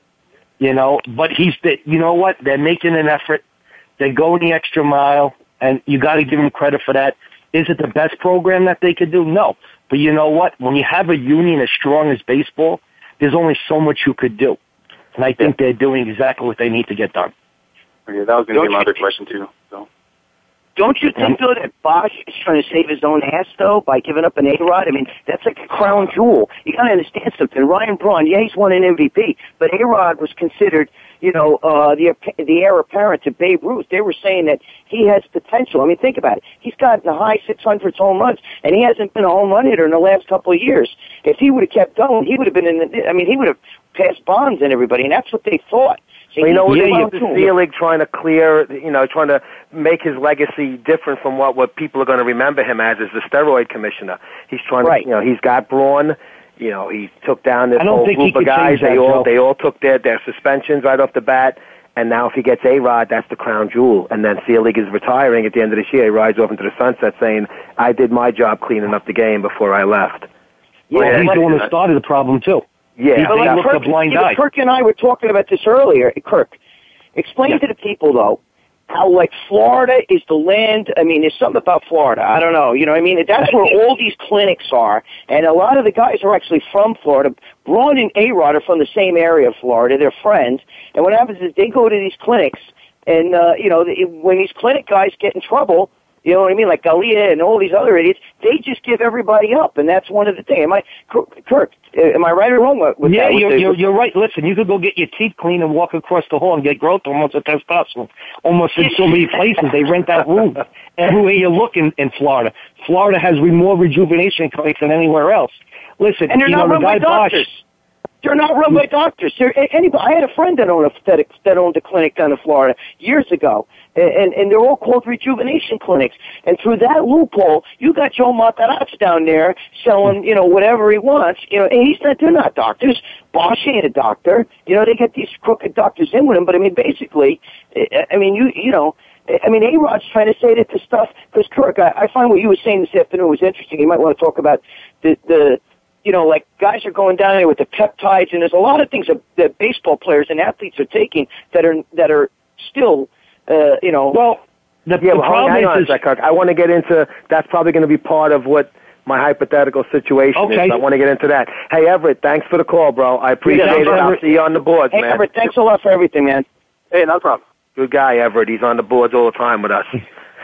You know, but he's the, you know what? They're making an effort. They're going the extra mile, and you got to give them credit for that. Is it the best program that they could do? No. But you know what? When you have a union as strong as baseball, there's only so much you could do. And I think they're doing exactly what they need to get done. Okay, that was going to be my other question, too. So. Don't you think, though, that Bosch is trying to save his own ass, though, by giving up an A-Rod? I mean, that's like a crown jewel. You got to understand something. Ryan Braun, yeah, he's won an M V P, but A-Rod was considered, you know, uh, the the heir apparent to Babe Ruth. They were saying that he has potential. I mean, think about it. He's gotten a high six hundreds home runs, and he hasn't been a home run hitter in the last couple of years. If he would have kept going, he would have been in the, I mean, he would have passed Bonds and everybody, and that's what they thought. Well, you know, yeah, yeah, the Selig trying to clear, you know, trying to make his legacy different from what, what people are going to remember him as, as the steroid commissioner. He's trying right. to, you know, he's got Braun. You know, he took down this whole group of guys. That, they all Joe. they all took their their suspensions right off the bat. And now, if he gets A-Rod, that's the crown jewel. And then Selig is retiring at the end of this year. He rides off into the sunset, saying, "I did my job cleaning up the game before I left." Yeah, well, he's the one who started the problem too. Yeah, he, he looked a blind eye. Kirk and I were talking about this earlier. Kirk, explain yeah. to the people, though, how, like, Florida is the land. I mean, there's something about Florida. I don't know. You know what I mean? That's where all these clinics are. And a lot of the guys are actually from Florida. Braun and A-Rod are from the same area of Florida. They're friends. And what happens is they go to these clinics, and, uh, you know, when these clinic guys get in trouble, you know what I mean? Like Galia and all these other idiots, they just give everybody up, and that's one of the things. Am I, Kirk? Am I right or wrong with yeah, that? you're, the, you're, you're right. Listen, you could go get your teeth cleaned and walk across the hall and get growth hormones or testosterone. Almost in so many places, they rent out rooms. Everywhere you look in, in Florida, Florida has more rejuvenation clinics than anywhere else. Listen, and they're you not know, run the guy by doctors. Bosch, They're not run by doctors. They're, anybody, I had a friend that owned a that, that owned a clinic down in Florida years ago, and, and and they're all called rejuvenation clinics. And through that loophole, you got Joe Matarazzo down there selling, you know, whatever he wants. You know, and he's not. They're not doctors. Bosch ain't a doctor. You know, they get these crooked doctors in with him. But I mean, basically, I mean, you you know. I mean, A-Rod's trying to say that the stuff, because Kirk, I, I find what you were saying this afternoon was interesting. You might want to talk about the the. You know, like guys are going down there with the peptides, and there's a lot of things that, that baseball players and athletes are taking that are that are still, uh, you know. Well, the, yeah, the well, problem hang on is, a sec, Kirk. I want to get into that's probably going to be part of what my hypothetical situation okay. is. I want to get into that. Hey, Everett, thanks for the call, bro. I appreciate yeah, it. I'll Everett. see you on the boards, hey, man. Everett, thanks a lot for everything, man. Hey, no problem. Good guy, Everett. He's on the boards all the time with us.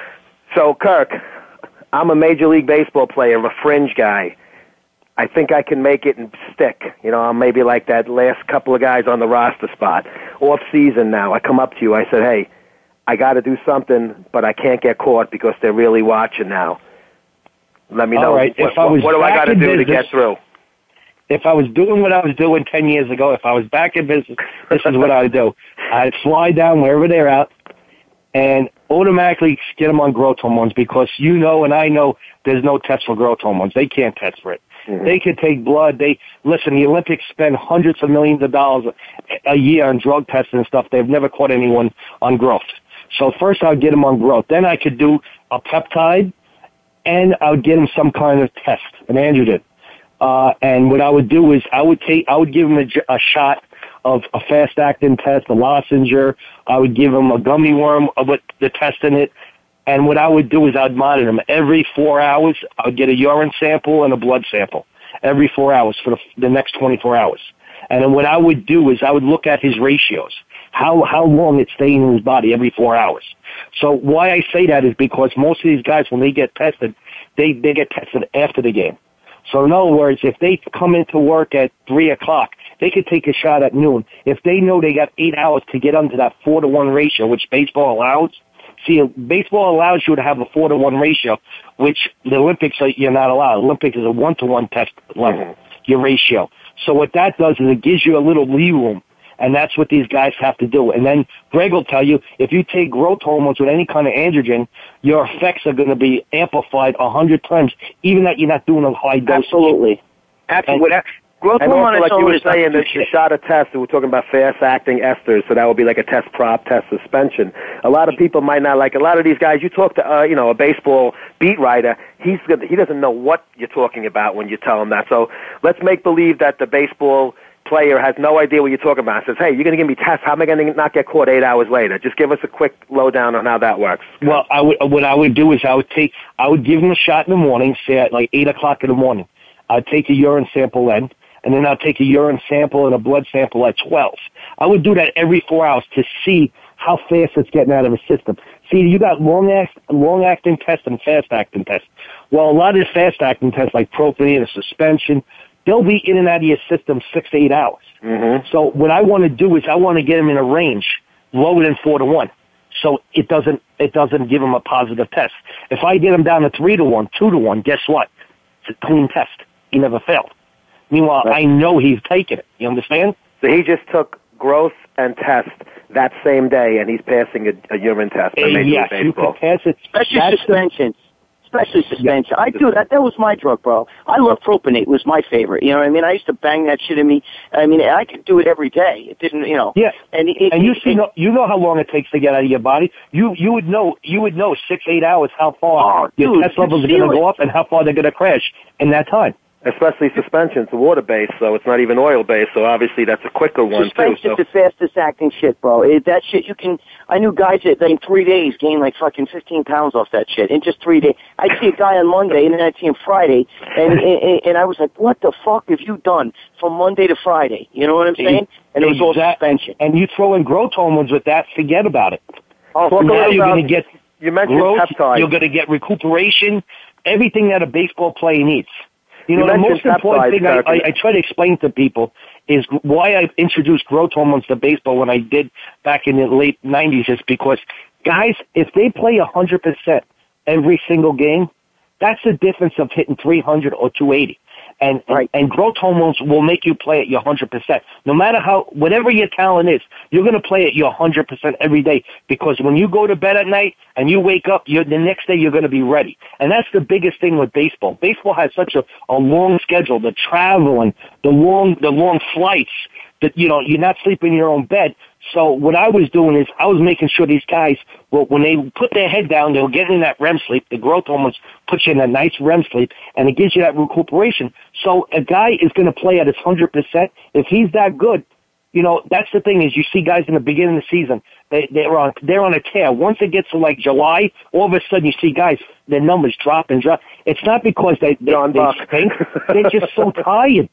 So, Kirk, I'm a Major League Baseball player, a fringe guy. I think I can make it and stick. You know, I'm maybe like that last couple of guys on the roster spot. Off season now, I come up to you. I said, hey, I got to do something, but I can't get caught because they're really watching now. Let me know. All right. What, if I was what do I got to do business, to get through? If I was doing what I was doing ten years ago, if I was back in business, this is what I would do. I'd fly down wherever they're at and automatically get them on growth hormones because you know and I know there's no test for growth hormones. They can't test for it. Mm-hmm. They could take blood. They listen. The Olympics spend hundreds of millions of dollars a year on drug tests and stuff. They've never caught anyone on growth. So first, I'd get them on growth. Then I could do a peptide, and I would get them some kind of test, an androgen. Uh, and what I would do is I would take, I would give them a, a shot of a fast-acting test, a lozenger. I would give them a gummy worm with the test in it. And what I would do is I'd monitor them every four hours. I would get a urine sample and a blood sample every four hours for the, the next twenty-four hours. And then what I would do is I would look at his ratios, how how long it's staying in his body every four hours. So why I say that is because most of these guys, when they get tested, they, they get tested after the game. So in other words, if they come into work at three o'clock, they could take a shot at noon. If they know they got eight hours to get under that four to one ratio, which baseball allows. See, baseball allows you to have a four to one ratio, which the Olympics are, you're not allowed. Olympics is a one to one test level, mm-hmm. your ratio. So what that does is it gives you a little lee room, and that's what these guys have to do. And then Greg will tell you, if you take growth hormones with any kind of androgen, your effects are going to be amplified a hundred times, even that you're not doing a high dose. Absolutely. Absolutely. Growth and hormone also, like you were is not saying, good that the shit. shot of test, we're talking about fast-acting esters, so that would be like a test prop, test suspension. A lot of people might not like, a lot of these guys, you talk to, uh, you know, a baseball beat writer, he's gonna, he doesn't know what you're talking about when you tell him that. So let's make believe that the baseball player has no idea what you're talking about. Says, hey, you're going to give me tests. How am I going to not get caught eight hours later? Just give us a quick lowdown on how that works. Well, I would, what I would do is I would take, I would give him a shot in the morning, say at like eight o'clock in the morning. I'd take a urine sample then, and then I'll take a urine sample and a blood sample at twelve. I would do that every four hours to see how fast it's getting out of the system. See, you got long-act, long-acting tests and fast-acting tests. Well, a lot of the fast-acting tests, like propionate and suspension, they'll be in and out of your system six to eight hours. Mm-hmm. So what I want to do is I want to get them in a range lower than four to one. So it doesn't, it doesn't give them a positive test. If I get them down to three to one, two to one, guess what? It's a clean test. He never failed. Meanwhile, right. I know he's taken it. You understand? So he just took growth and test that same day, and he's passing a, a urine test. Uh, yes, you can pass it. Especially That's suspension. Especially suspension. Yeah. I do that. That was my drug, bro. I love propionate. It was my favorite. You know what I mean? I used to bang that shit in me. I mean, I could do it every day. It didn't, you know. Yeah. And, it, and you it, see, it, know, you know how long it takes to get out of your body. You you would know you would know six eight hours how far oh, your dude, test levels are going to go up and how far they're going to crash in that time. Especially suspension. It's water-based, so it's not even oil-based, so obviously that's a quicker one, Suspension's too. So. the fastest acting shit, bro. It, that shit, you can, I knew guys that in three days gained like fucking fifteen pounds off that shit. In just three days. I'd see a guy on Monday, and then I'd see him Friday, and, and, and I was like, what the fuck have you done from Monday to Friday? You know what I'm saying? And it was all suspension. And you throw in growth hormones with that, forget about it. Oh, so now you're going to get you mentioned growth, peptides. You're going to get recuperation, everything that a baseball player needs. You know, you the most important thing I, I, I try to explain to people is why I introduced growth hormones to baseball when I did back in the late nineties is because guys, if they play one hundred percent every single game, that's the difference of hitting three hundred or two eighty. And, right. and, and growth hormones will make you play at your one hundred percent. No matter how, whatever your talent is, you're going to play at your one hundred percent every day because when you go to bed at night and you wake up, you're, the next day you're going to be ready. And that's the biggest thing with baseball. Baseball has such a, a long schedule, the travel and the long, the long flights that, you know, you're not sleeping in your own bed. So what I was doing is I was making sure these guys, well, when they put their head down, they'll get in that R E M sleep. The growth hormones put you in a nice R E M sleep, and it gives you that recuperation. So a guy is going to play at his one hundred percent. If he's that good, you know, that's the thing is you see guys in the beginning of the season, they, they're on, they're on a tear. Once it gets to like July, all of a sudden you see guys, their numbers drop and drop. It's not because they, they, they stink. They're just so tired.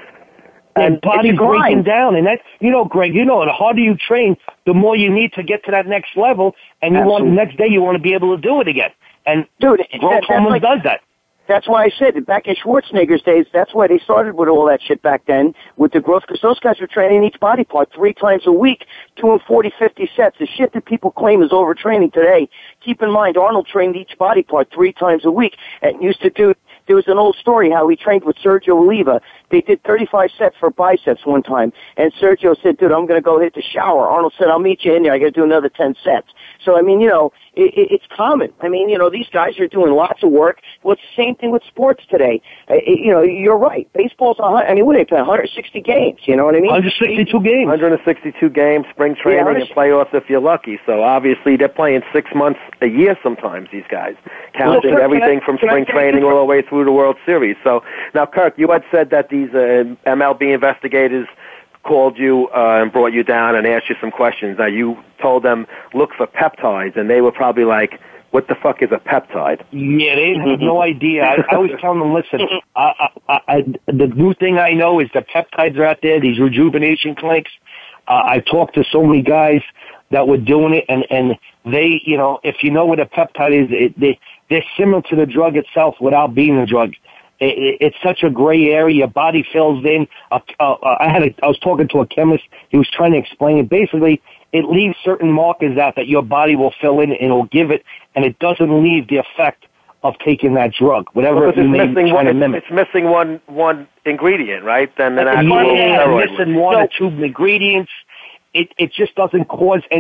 And body's breaking down, and that you know, Greg. You know, the harder you train, the more you need to get to that next level, and you Absolutely. want the next day you want to be able to do it again. And dude, growth hormone like, does that. That's why I said back in Schwarzenegger's days, that's why they started with all that shit back then with the growth, because those guys were training each body part three times a week, doing forty, fifty sets. The shit that people claim is overtraining today. Keep in mind, Arnold trained each body part three times a week and used to do. There was an old story how he trained with Sergio Oliva. They did thirty-five sets for biceps one time, and Sergio said, dude, I'm going to go hit the shower. Arnold said, I'll meet you in there. I got to do another ten sets. So, I mean, you know, it, it, it's common. I mean, you know, these guys are doing lots of work. Well, it's the same thing with sports today. Uh, it, you know, you're right. Baseball's, a hundred, I mean, what are they playing, one hundred sixty games, you know what I mean? one hundred sixty-two games. one hundred sixty-two games, spring training, yeah, and playoffs if you're lucky. So, obviously, they're playing six months a year sometimes, these guys, counting well, everything I, from spring training all the way through the World Series. So, now, Kirk, you had said that these uh, M L B investigators called you uh, and brought you down and asked you some questions. Now, you told them, look for peptides, and they were probably like, what the fuck is a peptide? Yeah, they had no idea. I, I was telling them, listen, I, I, I, the new thing I know is the peptides are out there, these rejuvenation clinics. Uh, I talked to so many guys that were doing it, and, and they, you know, if you know what a peptide is, it, they, they're similar to the drug itself without being a drug. It, it's such a gray area. Your body fills in. Uh, uh, I had a, I was talking to a chemist. He was trying to explain it. Basically, it leaves certain markers out that your body will fill in and it'll give it, and it doesn't leave the effect of taking that drug, whatever well, it may be trying one, to mimic. It's missing one one ingredient, right? Then an actual yeah, steroid. missing one or two ingredients. It it just doesn't cause, and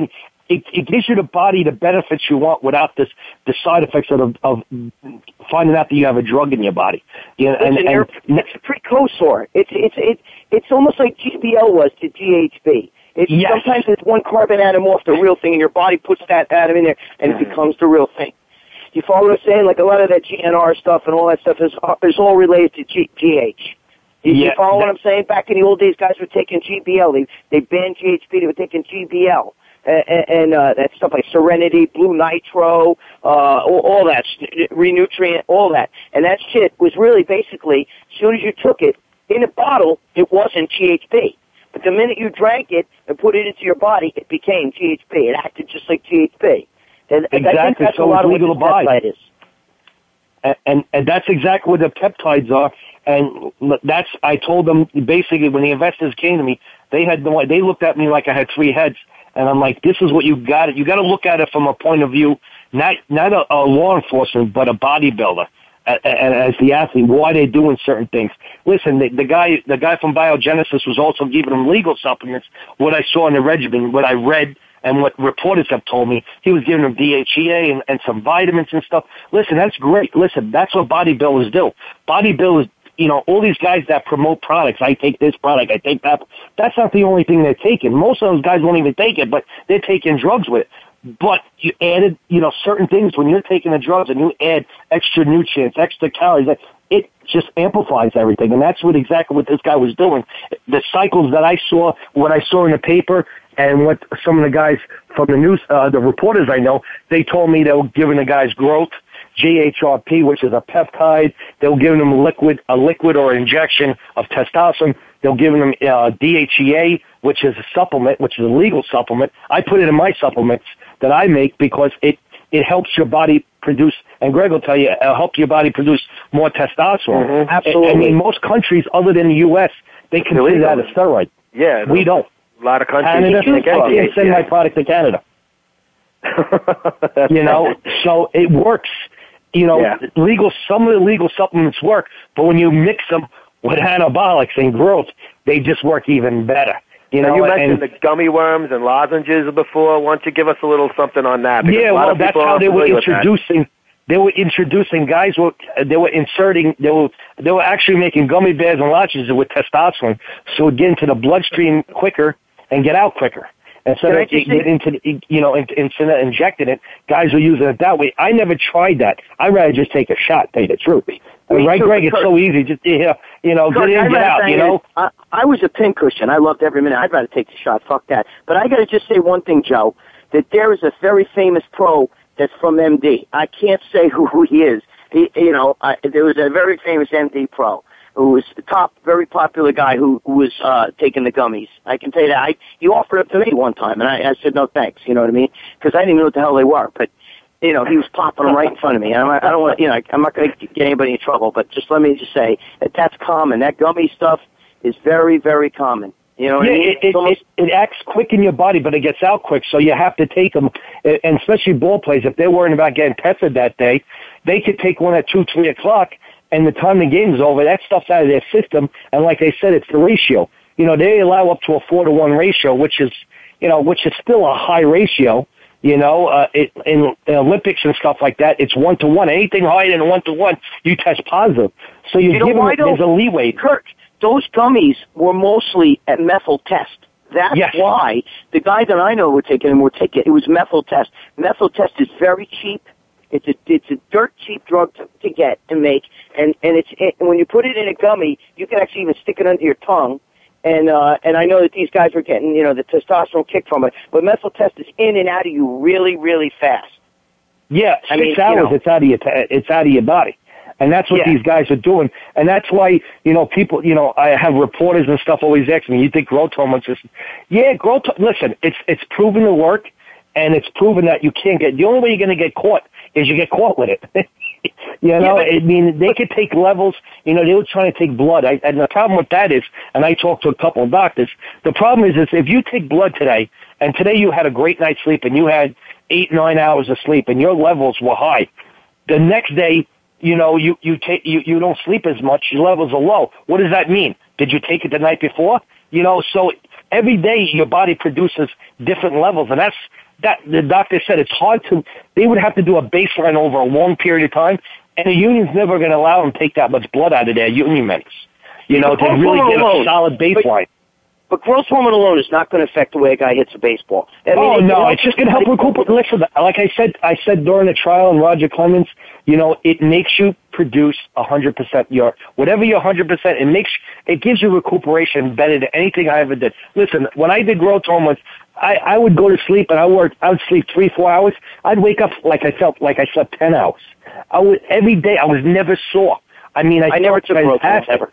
it, it gives you the body the benefits you want without this the side effects of of finding out that you have a drug in your body. You know, and, Listen, and, and it's a precursor. It's it's it, it's almost like G B L was to G H B. It's, yes. Sometimes it's one carbon atom off the real thing, and your body puts that atom in there, and it becomes the real thing. You follow what I'm saying? Like a lot of that G N R stuff and all that stuff is is all related to G, GH. You, yeah, you follow that, what I'm saying? Back in the old days, guys were taking G B L. They they banned G H B. They were taking G B L. And, and uh, that stuff like Serenity, Blue Nitro, uh, all, all that, Renutrient, all that. And that shit was really basically, as soon as you took it, in a bottle, it wasn't G H B. But the minute you drank it and put it into your body, it became G H B. It acted just like G H B. And exactly. I think that's so a lot of what legal the to buy. peptide is. And, and and that's exactly what the peptides are. And that's, I told them, basically, when the investors came to me, they had no, they looked at me like I had three heads. And I'm like, this is what you got. You got to look at it from a point of view, not not a, a law enforcement, but a bodybuilder, and as the athlete, why they're doing certain things. Listen, the, the guy, the guy from Biogenesis was also giving them legal supplements. What I saw in the regimen, what I read, and what reporters have told me, he was giving them D H E A and, and some vitamins and stuff. Listen, that's great. Listen, that's what bodybuilders do. Bodybuilders. You know, all these guys that promote products, I take this product, I take that, that's not the only thing they're taking. Most of those guys won't even take it, but they're taking drugs with it. But you added, you know, certain things when you're taking the drugs and you add extra nutrients, extra calories, it just amplifies everything. And that's what exactly what this guy was doing. The cycles that I saw, what I saw in the paper, and what some of the guys from the news, uh, the reporters I know, they told me they were giving the guys growth, G H R P, which is a peptide. They were giving them liquid, a liquid or injection of testosterone. They were giving them uh, D H E A, which is a supplement, which is a legal supplement. I put it in my supplements that I make because it, it helps your body produce, and Greg will tell you, it'll help your body produce more testosterone. Mm-hmm. Absolutely. I mean, most countries other than the U S, they consider that a steroid. Yeah. We don't. A lot of countries. Canada, I can't send my product to Canada. You know, so it works. You know, yeah. legal, some of the legal supplements work, but when you mix them with anabolics and growth, they just work even better. You know, and you mentioned and, the gummy worms and lozenges before. Why don't you give us a little something on that? Because yeah, well, that's how they were introducing. They were introducing guys. Were they were inserting? They were they were actually making gummy bears and lozenges with testosterone, so it get into the bloodstream quicker and get out quicker. Instead of get into, you know, instead of injecting it, guys are using it that way. I never tried that. I'd rather just take a shot, tell you the truth. Right, Greg? It's so easy. Just, you know, get in, get out, you know? I, I was a pincushion. I loved every minute. I'd rather take the shot. Fuck that. But I got to just say one thing, Joe, that there is a very famous pro that's from M D. I can't say who, who he is. He, you know, I, there was a very famous M D pro who was the top, very popular guy who, who was uh, taking the gummies. I can tell you that. I, he offered it to me one time, and I, I said, no thanks, you know what I mean? Because I didn't even know what the hell they were. But, you know, he was popping them right in front of me. And I'm, I don't want, you know, I'm not going to get anybody in trouble, but just let me just say that that's common. That gummy stuff is very, very common. You know what yeah, I mean? It, it, almost... it, it acts quick in your body, but it gets out quick, so you have to take them. And especially ball players, if they're worrying about getting tested that day, they could take one at two, three o'clock, and the time the game's over, that stuff's out of their system. And like I said, it's the ratio. You know, they allow up to a four to one ratio, which is, you know, which is still a high ratio. You know, uh, it, in the Olympics and stuff like that, it's one to one. Anything higher than one to one, you test positive. So you're you know giving why, it, there's a leeway. Kurt, those gummies were mostly at methyl test. That's yes. why the guy that I know were taking them were taking it was methyl test. Methyl test is very cheap. It's a it's a dirt cheap drug to, to get and make, and and it's it, when you put it in a gummy, you can actually even stick it under your tongue, and uh, and I know that these guys are getting you know the testosterone kick from it, but methyl test is in and out of you really really fast. Yeah, six I mean, hours you know, it's out of your it's out of your body, and that's what yeah. these guys are doing, and that's why you know people you know I have reporters and stuff always ask me, you think growth hormones? Yeah, growth. Listen, it's it's proven to work. And it's proven that you can't get, the only way you're going to get caught is you get caught with it. you know, yeah, but, I mean, they could take levels, you know, they were trying to take blood. I, and the problem with that is, and I talked to a couple of doctors, the problem is, is if you take blood today, and today you had a great night's sleep, and you had eight, nine hours of sleep, and your levels were high, the next day, you know, you, you take, you, you don't sleep as much, your levels are low. What does that mean? Did you take it the night before? You know, so every day your body produces different levels, and that's, that the doctor said it's hard to, they would have to do a baseline over a long period of time, and the union's never going to allow them to take that much blood out of their union members, you know, to really get a solid baseline. But growth hormone alone is not going to affect the way a guy hits a baseball. I mean, oh it, no, it it's just going to help recuperate. Listen, like I said, I said during the trial, and Roger Clemens, you know, it makes you produce a hundred percent your whatever your hundred percent. It makes it gives you recuperation better than anything I ever did. Listen, when I did growth hormones, I, I would go to sleep and I worked. I would sleep three, four hours. I'd wake up like I felt like I slept ten hours. I would every day. I was never sore. I mean, I, I never took growth hormones ever.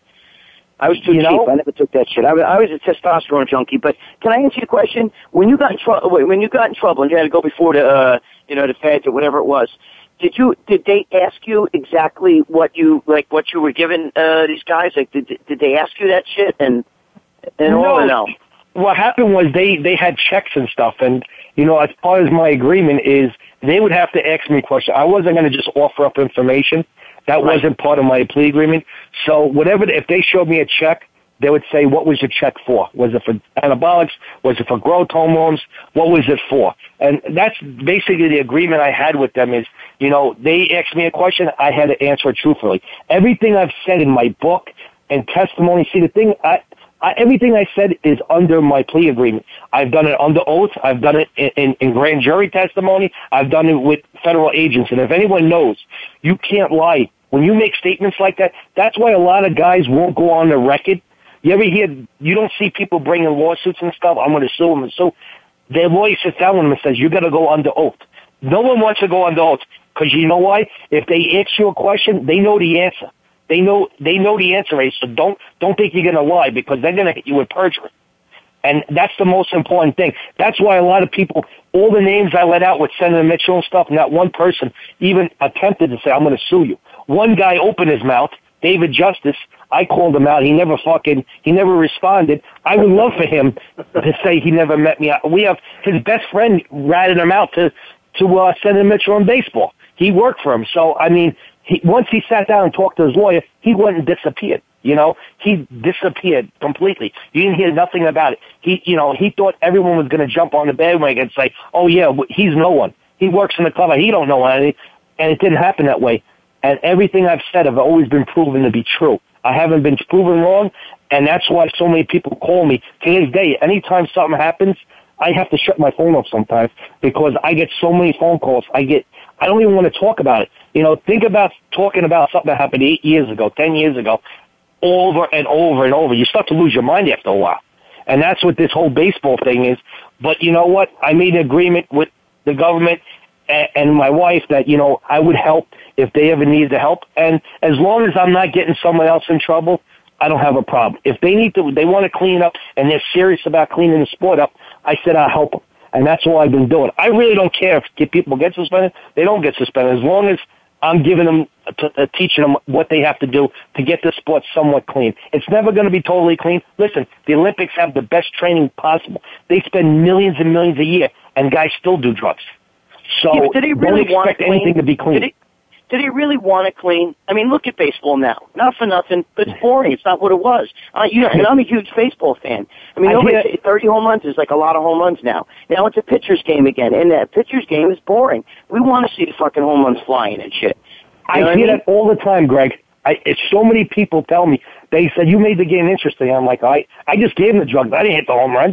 I was too you cheap. Know? I never took that shit. I was, I was a testosterone junkie. But can I answer you a question? When you got in trouble, when you got in trouble and you had to go before the, uh, you know, the feds or whatever it was, did you, did they ask you exactly what you, like, what you were giving, uh, these guys? Like, did, did they ask you that shit and, and no. all or no? What happened was they, they had checks and stuff. And, you know, as part of my agreement is they would have to ask me questions. I wasn't going to just offer up information. That right. wasn't part of my plea agreement. So whatever, if they showed me a check, they would say, what was your check for? Was it for anabolics? Was it for growth hormones? What was it for? And that's basically the agreement I had with them is, you know, they asked me a question, I had to answer it truthfully. Everything I've said in my book and testimony, see the thing, I, I, everything I said is under my plea agreement. I've done it under oath. I've done it in, in, in grand jury testimony. I've done it with federal agents. And if anyone knows, you can't lie. When you make statements like that, that's why a lot of guys won't go on the record. You ever hear, you don't see people bringing lawsuits and stuff, I'm going to sue them. And so their lawyer sits down with them and says, you got to go under oath. No one wants to go under oath because you know why? If they ask you a question, they know the answer. They know, they know the answer, Ray, so don't, don't think you're going to lie because they're going to hit you with perjury. And that's the most important thing. That's why a lot of people, all the names I let out with Senator Mitchell and stuff, not one person even attempted to say, I'm going to sue you. One guy opened his mouth, David Justice. I called him out. He never fucking, he never responded. I would love for him to say he never met me. We have, his best friend ratted him out to, to, uh, Senator Mitchell in baseball. He worked for him. So, I mean, he, once he sat down and talked to his lawyer, he went and disappeared. You know, he disappeared completely. You didn't hear nothing about it. He, you know, he thought everyone was going to jump on the bandwagon and say, oh yeah, he's no one. He works in the club. He don't know anything. And it didn't happen that way. And everything I've said have always been proven to be true. I haven't been proven wrong, and that's why so many people call me. To this day, anytime something happens, I have to shut my phone off sometimes because I get so many phone calls. I get, I don't even want to talk about it. You know, think about talking about something that happened eight years ago, ten years ago, over and over and over. You start to lose your mind after a while. And that's what this whole baseball thing is. But you know what? I made an agreement with the government and my wife that, you know, I would help if they ever needed the help. And as long as I'm not getting someone else in trouble, I don't have a problem. If they need to, they want to clean up and they're serious about cleaning the sport up, I said I'll help them. And that's all I've been doing. I really don't care if people get suspended. They don't get suspended. As long as I'm giving them, uh, teaching them what they have to do to get the sport somewhat clean. It's never going to be totally clean. Listen, the Olympics have the best training possible. They spend millions and millions a year, and guys still do drugs. So yeah, did he really don't want expect anything to be clean. Did he, did he really want it clean? I mean, look at baseball now. Not for nothing, but it's boring. It's not what it was. Uh, you know, and I'm a huge baseball fan. I mean, nobody say thirty home runs is like a lot of home runs now. Now it's a pitcher's game again, and that pitcher's game is boring. We want to see the fucking home runs flying and shit. You know I hear I mean? that all the time, Greg. I, it's so many people tell me, they said, you made the game interesting. I'm like, I, I just gave them the drugs. I didn't hit the home runs.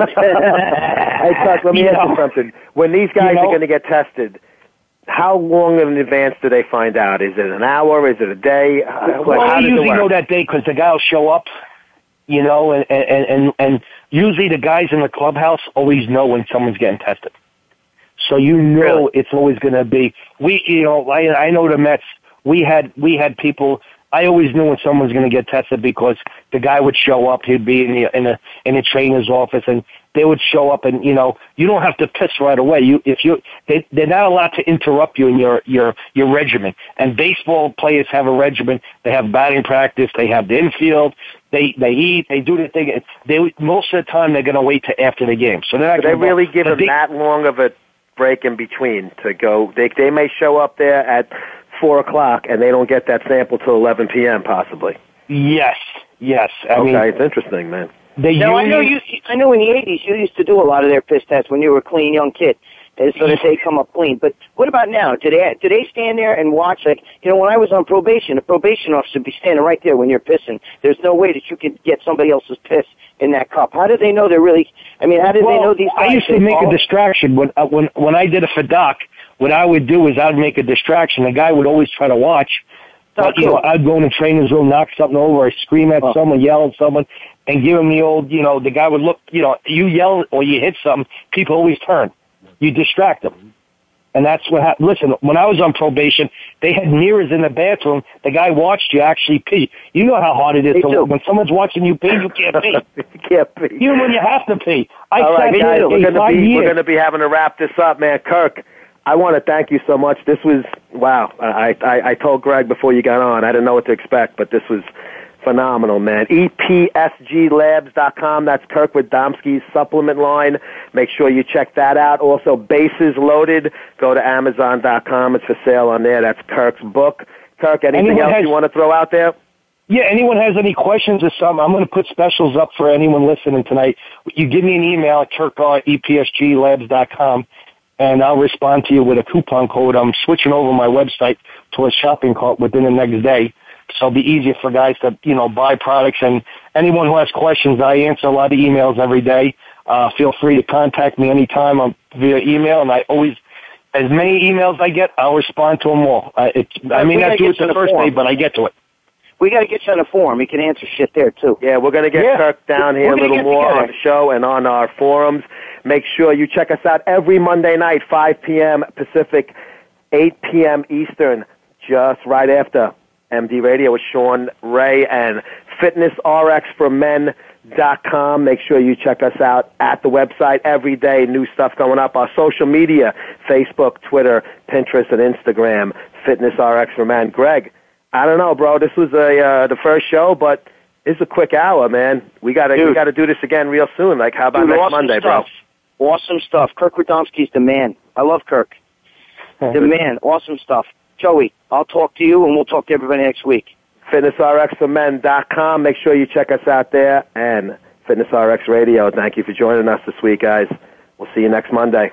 Hey, Chuck, let me you ask know, you something. When these guys you know, are going to get tested, how long in advance do they find out? Is it an hour? Is it a day? Well, well how we does usually it work? know that day because the guy will show up, you know, and, and, and, and usually the guys in the clubhouse always know when someone's getting tested. So you know really? It's always going to be, we, you know, I, I know the Mets, we had, we had people, I always knew when someone was going to get tested because the guy would show up, he'd be in the, in a, in a trainer's office and they would show up and, you know, you don't have to piss right away. You, if you, they, they're not allowed to interrupt you in your, your, your regimen. And baseball players have a regimen. They have batting practice. They have the infield. They, they eat, they do the thing. They, most of the time they're going to wait to after the game. So they're not so they really go. give but them they, that long of a break in between to go. They, they may show up there at four o'clock and they don't get that sample till eleven p.m. possibly. Yes, yes. I okay, mean, it's interesting, man. The now, I know union- you. I know in the eighties you used to do a lot of their piss tests when you were a clean young kid, uh, so that they come up clean. But what about now? Do they do they stand there and watch? Like, you know, when I was on probation, a probation officer would be standing right there when you're pissing. There's no way that you could get somebody else's piss in that cup. How did they know they're really? I mean, how did well, they know these guys? I used to make a distraction when uh, when when I did a F D O C. What I would do is I'd make a distraction. The guy would always try to watch. But, you know, I'd go in the trainer's room, knock something over, I scream at oh. someone, yell at someone, and give him the old, you know, the guy would look, you know, you yell or you hit something, people always turn. You distract them. And that's what happened. Listen, when I was on probation, they had mirrors in the bathroom. The guy watched you actually pee. You know how hard it is to, when someone's watching you pee, you can't pee. You can't pee. Even when you have to pee. I All right, sat guys, there we're going to be years. we're going to be having to wrap this up, man. Kirk, I want to thank you so much. This was, wow, I, I, I told Greg before you got on, I didn't know what to expect, but this was phenomenal, man. E P S G labs dot com, that's Kirk Radomski's supplement line. Make sure you check that out. Also, Bases Loaded, go to amazon dot com. It's for sale on there. That's Kirk's book. Kirk, anything anyone else has, you want to throw out there? Yeah, anyone has any questions or something, I'm going to put specials up for anyone listening tonight. You give me an email at Kirk at E P S G labs dot com. And I'll respond to you with a coupon code. I'm switching over my website to a shopping cart within the next day. So it'll be easier for guys to, you know, buy products. And anyone who has questions, I answer a lot of emails every day. Uh, feel free to contact me anytime on, via email. And I always, as many emails I get, I'll respond to them all. Uh, it's, I may not do it the first day, but I get to it. We got to get you on a forum. You can answer shit there, too. Yeah, we're going to get yeah. Kirk down here a little more together. on the show and on our forums. Make sure you check us out every Monday night, five p.m. Pacific, eight p.m. Eastern, just right after M D Radio with Sean Ray and fitness R X for men dot com. Make sure you check us out at the website every day. New stuff going up. Our social media, Facebook, Twitter, Pinterest, and Instagram, Fitness R X for Men. Greg, I don't know, bro. This was a uh, the first show, but it's a quick hour, man. We gotta we gotta do this again real soon. Like, how about Dude, next awesome Monday, stuff. bro? Awesome stuff. Kirk Radomski's the man. I love Kirk. The man. Awesome stuff. Joey, I'll talk to you, and we'll talk to everybody next week. fitness R X for men dot com. Make sure you check us out there. And Fitness R X Radio. Thank you for joining us this week, guys. We'll see you next Monday.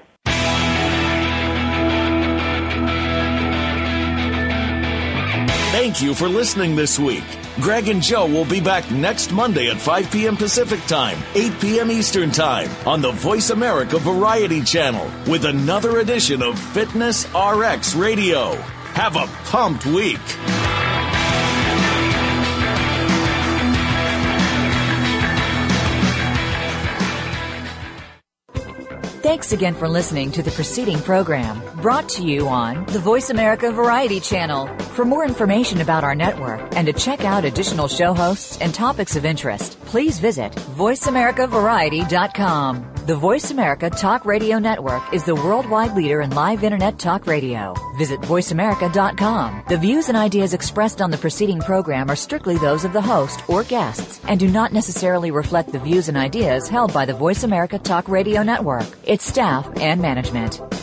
Thank you for listening this week. Greg and Joe will be back next Monday at five p.m. Pacific Time, eight p.m. Eastern Time on the Voice America Variety Channel with another edition of Fitness R X Radio. Have a pumped week. Thanks again for listening to the preceding program brought to you on the Voice America Variety Channel. For more information about our network and to check out additional show hosts and topics of interest, please visit voice america variety dot com. The Voice America Talk Radio Network is the worldwide leader in live Internet talk radio. Visit voice america dot com. The views and ideas expressed on the preceding program are strictly those of the host or guests and do not necessarily reflect the views and ideas held by the Voice America Talk Radio Network, its staff, and management.